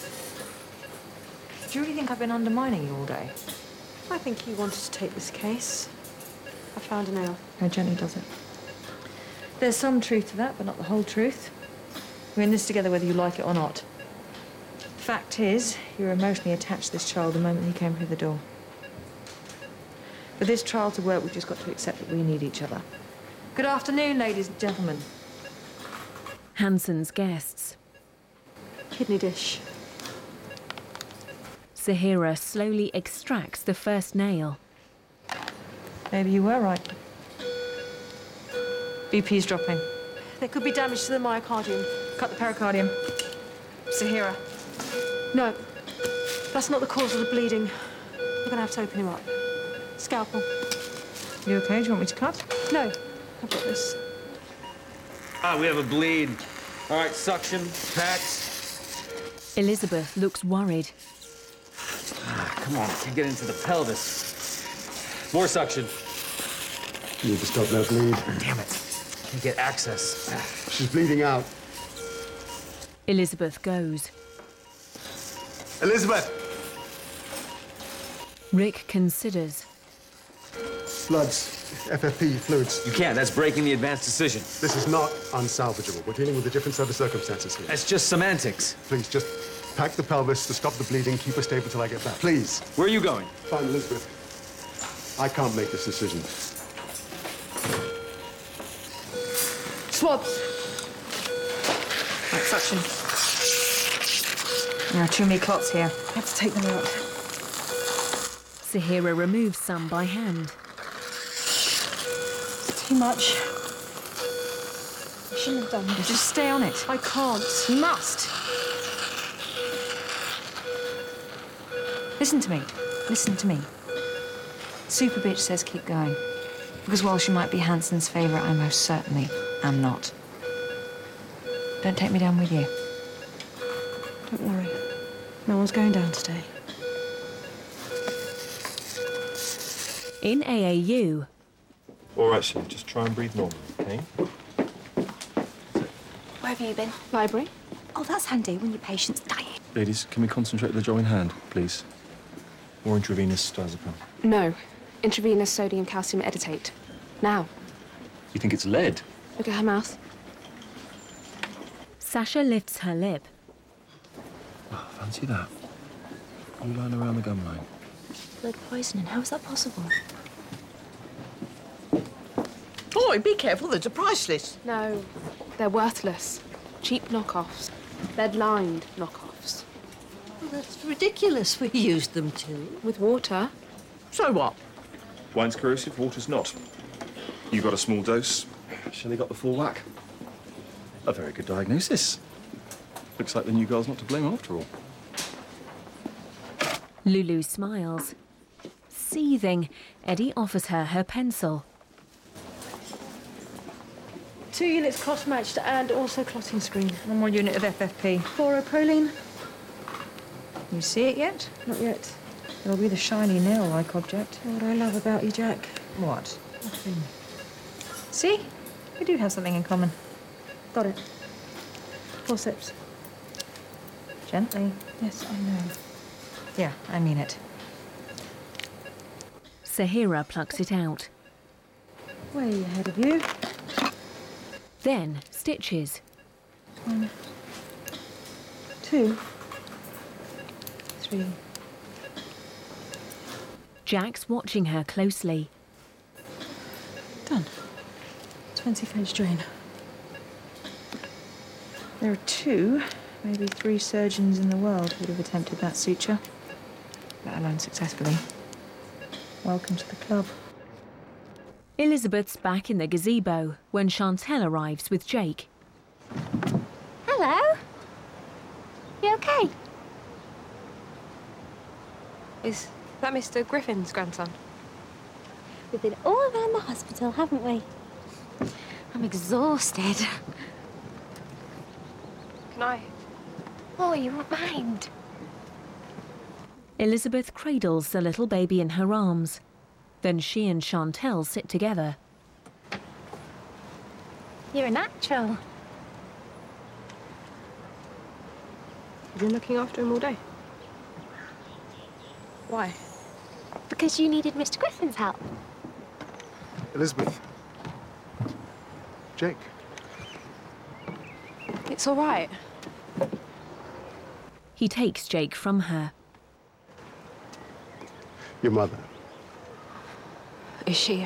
[SPEAKER 2] Do you really think I've been undermining you all day?
[SPEAKER 4] I think he wanted to take this case. I found a nail.
[SPEAKER 2] How gently does it? There's some truth to that, but not the whole truth. We're in this together whether you like it or not. Fact is, you were emotionally attached to this child the moment he came through the door. For this trial to work, we've just got to accept that we need each other. Good afternoon, ladies and gentlemen.
[SPEAKER 1] Hanson's guests.
[SPEAKER 4] Kidney dish.
[SPEAKER 1] Sahira slowly extracts the first nail.
[SPEAKER 2] Maybe you were right. BP's dropping.
[SPEAKER 4] There could be damage to the myocardium.
[SPEAKER 2] Cut the pericardium. Sahira.
[SPEAKER 4] No, that's not the cause of the bleeding. We're gonna have to open him up. Scalpel.
[SPEAKER 2] You okay? Do you want me to cut?
[SPEAKER 4] No, I've got this.
[SPEAKER 13] Ah, we have a bleed. All right, suction, packs.
[SPEAKER 1] Elizabeth looks worried.
[SPEAKER 13] Come on, can't get into the pelvis. More suction.
[SPEAKER 6] You need to stop that bleed.
[SPEAKER 13] Damn it. Can't get access.
[SPEAKER 6] She's bleeding out.
[SPEAKER 1] Elizabeth goes.
[SPEAKER 6] Elizabeth!
[SPEAKER 1] Rick considers.
[SPEAKER 6] Bloods, FFP, fluids.
[SPEAKER 13] You can't. That's breaking the advanced decision.
[SPEAKER 6] This is not unsalvageable. We're dealing with a different set of circumstances here.
[SPEAKER 13] That's just semantics.
[SPEAKER 6] Please, just pack the pelvis to stop the bleeding. Keep her stable till I get back. Please.
[SPEAKER 13] Where are you going?
[SPEAKER 6] Fine, Elizabeth. I can't make this decision.
[SPEAKER 4] Swabs.
[SPEAKER 2] Right, suction. There are too many clots here.
[SPEAKER 4] I have to take them out.
[SPEAKER 1] Sahira removes some by hand.
[SPEAKER 4] It's too much. I shouldn't have done this.
[SPEAKER 2] Just stay on it.
[SPEAKER 4] I can't.
[SPEAKER 2] You must. Listen to me. Listen to me. Super bitch says keep going. Because while she might be Hanson's favourite, I most certainly am not. Don't take me down with you.
[SPEAKER 4] Don't worry. No one's going down today.
[SPEAKER 1] In AAU.
[SPEAKER 9] All right, Sue, just try and breathe normally, okay?
[SPEAKER 8] Where have you been?
[SPEAKER 17] Library.
[SPEAKER 8] Oh, that's handy when your patient's dying.
[SPEAKER 9] Ladies, can we concentrate with the job in hand, please? Or intravenous diazepam.
[SPEAKER 17] No. Intravenous sodium calcium editate. Now.
[SPEAKER 9] You think it's lead?
[SPEAKER 17] Look at her mouth.
[SPEAKER 1] Sasha lifts her lip.
[SPEAKER 9] Oh, fancy that. Blue line around the gum line.
[SPEAKER 8] Lead poisoning, how is that possible?
[SPEAKER 14] Boy, be careful, there's a price list.
[SPEAKER 17] No. They're worthless. Cheap knockoffs. Lead-lined knockoffs.
[SPEAKER 14] Well, that's ridiculous. We used them too.
[SPEAKER 17] With water.
[SPEAKER 14] So what?
[SPEAKER 9] Wine's corrosive, water's not. You got a small dose. Shelley got the full whack. A very good diagnosis. Looks like the new girl's not to blame after all.
[SPEAKER 1] Lulu smiles. Seething, Eddie offers her her pencil.
[SPEAKER 4] 2 units clot-matched and also clotting screen.
[SPEAKER 2] 1 more unit of FFP.
[SPEAKER 4] Fluoroproline?
[SPEAKER 2] You see it yet?
[SPEAKER 4] Not yet.
[SPEAKER 2] It'll be the shiny nail-like object.
[SPEAKER 4] What I love about you, Jack.
[SPEAKER 2] What?
[SPEAKER 4] Nothing.
[SPEAKER 2] See? We do have something in common.
[SPEAKER 4] Got it. Forceps.
[SPEAKER 2] Gently.
[SPEAKER 4] Yes, I know.
[SPEAKER 2] Yeah, I mean it.
[SPEAKER 1] Sahira plucks it out.
[SPEAKER 4] Way ahead of you.
[SPEAKER 1] Then stitches.
[SPEAKER 4] 1, 2, 3.
[SPEAKER 1] Jack's watching her closely.
[SPEAKER 4] Done. 20-page drain.
[SPEAKER 2] There are 2, maybe 3 surgeons in the world who would have attempted that suture, let alone successfully. Welcome to the club.
[SPEAKER 1] Elizabeth's back in the gazebo when Chantel arrives with Jake.
[SPEAKER 12] Hello. You okay?
[SPEAKER 5] Is that Mr. Griffin's grandson?
[SPEAKER 12] We've been all around the hospital, haven't we? I'm exhausted.
[SPEAKER 5] Can I?
[SPEAKER 12] Oh, you won't mind.
[SPEAKER 1] Elizabeth cradles the little baby in her arms. Then she and Chantel sit together.
[SPEAKER 12] You're a natural.
[SPEAKER 5] You've been looking after him all day? Why?
[SPEAKER 12] Because you needed Mr. Griffin's help.
[SPEAKER 6] Elizabeth. Jake.
[SPEAKER 5] It's all right.
[SPEAKER 1] He takes Jake from her.
[SPEAKER 6] Your mother.
[SPEAKER 5] Is she,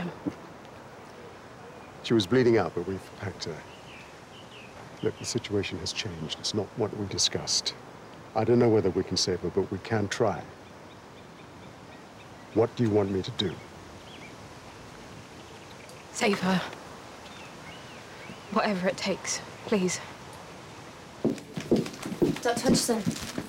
[SPEAKER 6] She was bleeding out, but we've packed her. Look, the situation has changed. It's not what we discussed. I don't know whether we can save her, but we can try. What do you want me to do?
[SPEAKER 5] Save her. Whatever it takes, please.
[SPEAKER 8] Dr. Hutchison.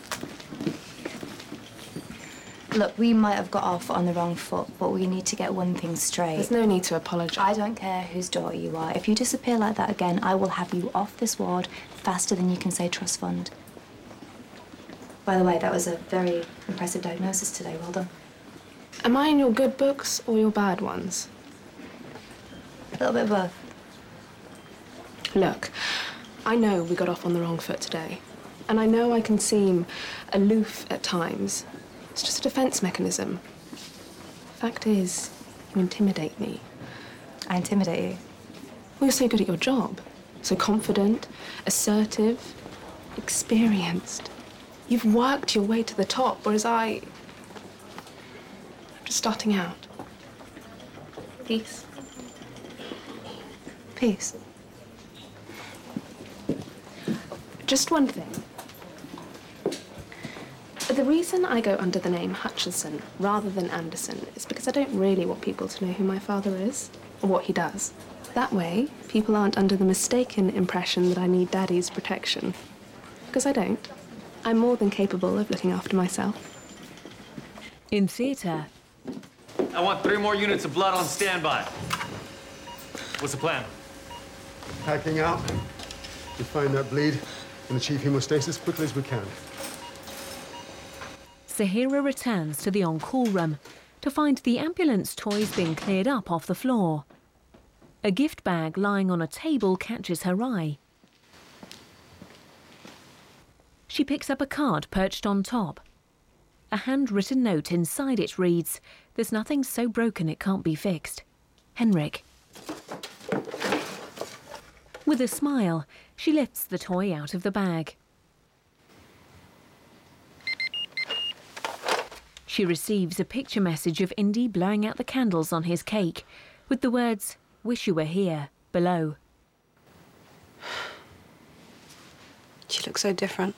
[SPEAKER 8] Look, we might have got our foot on the wrong foot, but we need to get one thing straight.
[SPEAKER 5] There's no need to apologise.
[SPEAKER 8] I don't care whose daughter you are. If you disappear like that again, I will have you off this ward faster than you can say trust fund. By the way, that was a very impressive diagnosis today. Well done.
[SPEAKER 17] Am I in your good books or your bad ones?
[SPEAKER 8] A little bit of both.
[SPEAKER 17] Look, I know we got off on the wrong foot today. And I know I can seem aloof at times. It's just a defense mechanism. Fact is, you intimidate me.
[SPEAKER 8] I intimidate you?
[SPEAKER 17] Well, you're so good at your job. So confident, assertive, experienced. You've worked your way to the top, whereas I'm just starting out. Peace.
[SPEAKER 8] Peace.
[SPEAKER 17] Just one thing. The reason I go under the name Hutchison rather than Anderson is because I don't really want people to know who my father is or what he does. That way, people aren't under the mistaken impression that I need Daddy's protection. Because I don't. I'm more than capable of looking after myself.
[SPEAKER 1] In theatre.
[SPEAKER 13] I want 3 more units of blood on standby. What's the plan?
[SPEAKER 6] Packing out. We find that bleed and achieve hemostasis as quickly as we can.
[SPEAKER 1] Sahira returns to the on-call room to find the ambulance toys being cleared up off the floor. A gift bag lying on a table catches her eye. She picks up a card perched on top. A handwritten note inside it reads, "There's nothing so broken it can't be fixed. Henrik." With a smile, she lifts the toy out of the bag. She receives a picture message of Indy blowing out the candles on his cake, with the words, "Wish you were here," below.
[SPEAKER 5] She looks so different.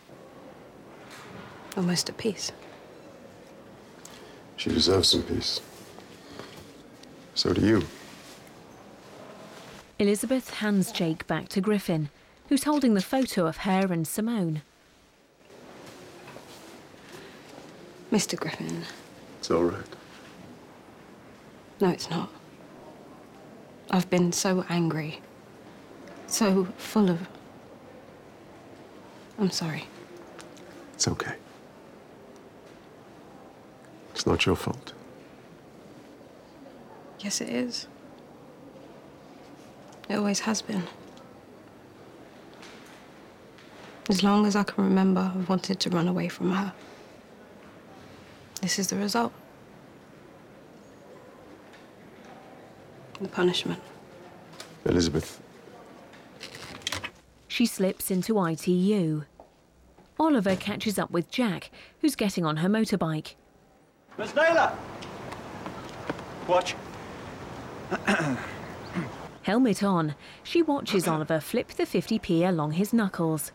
[SPEAKER 5] Almost at peace.
[SPEAKER 6] She deserves some peace. So do you.
[SPEAKER 1] Elizabeth hands Jake back to Griffin, who's holding the photo of her and Simone.
[SPEAKER 5] Mr. Griffin.
[SPEAKER 6] It's all right.
[SPEAKER 5] No, it's not. I've been so angry. So full of... I'm sorry.
[SPEAKER 6] It's okay. It's not your fault.
[SPEAKER 5] Yes, it is. It always has been. As long as I can remember, I've wanted to run away from her. This is the result. The punishment.
[SPEAKER 6] Elizabeth.
[SPEAKER 1] She slips into ITU. Oliver catches up with Jack, who's getting on her motorbike.
[SPEAKER 13] Miss Naylor! Watch.
[SPEAKER 1] Helmet on, she watches Oliver flip the 50p along his knuckles.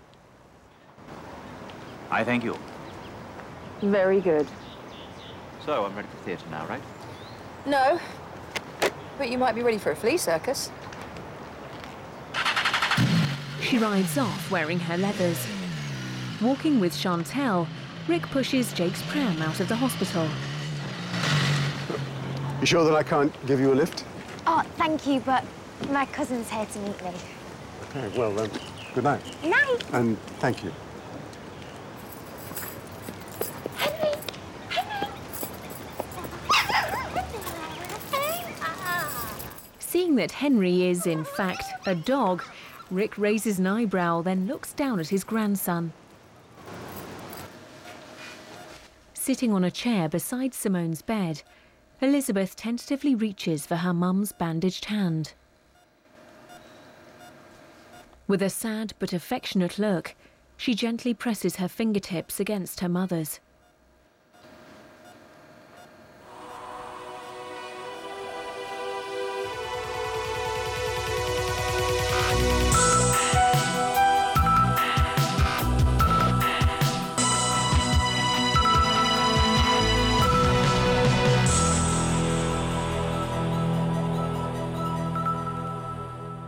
[SPEAKER 3] I thank you.
[SPEAKER 5] Very good.
[SPEAKER 3] So, I'm ready for theatre now, right?
[SPEAKER 2] No. But you might be ready for a flea circus.
[SPEAKER 1] She rides off wearing her leathers. Walking with Chantel, Rick pushes Jake's pram out of the hospital.
[SPEAKER 6] You sure that I can't give you a lift?
[SPEAKER 12] Oh, thank you, but my cousin's here to meet me.
[SPEAKER 6] Okay, well, good night.
[SPEAKER 12] Night.
[SPEAKER 6] And thank you.
[SPEAKER 1] Seeing that Henry is, in fact, a dog, Rick raises an eyebrow, then looks down at his grandson. Sitting on a chair beside Simone's bed, Elizabeth tentatively reaches for her mum's bandaged hand. With a sad but affectionate look, she gently presses her fingertips against her mother's.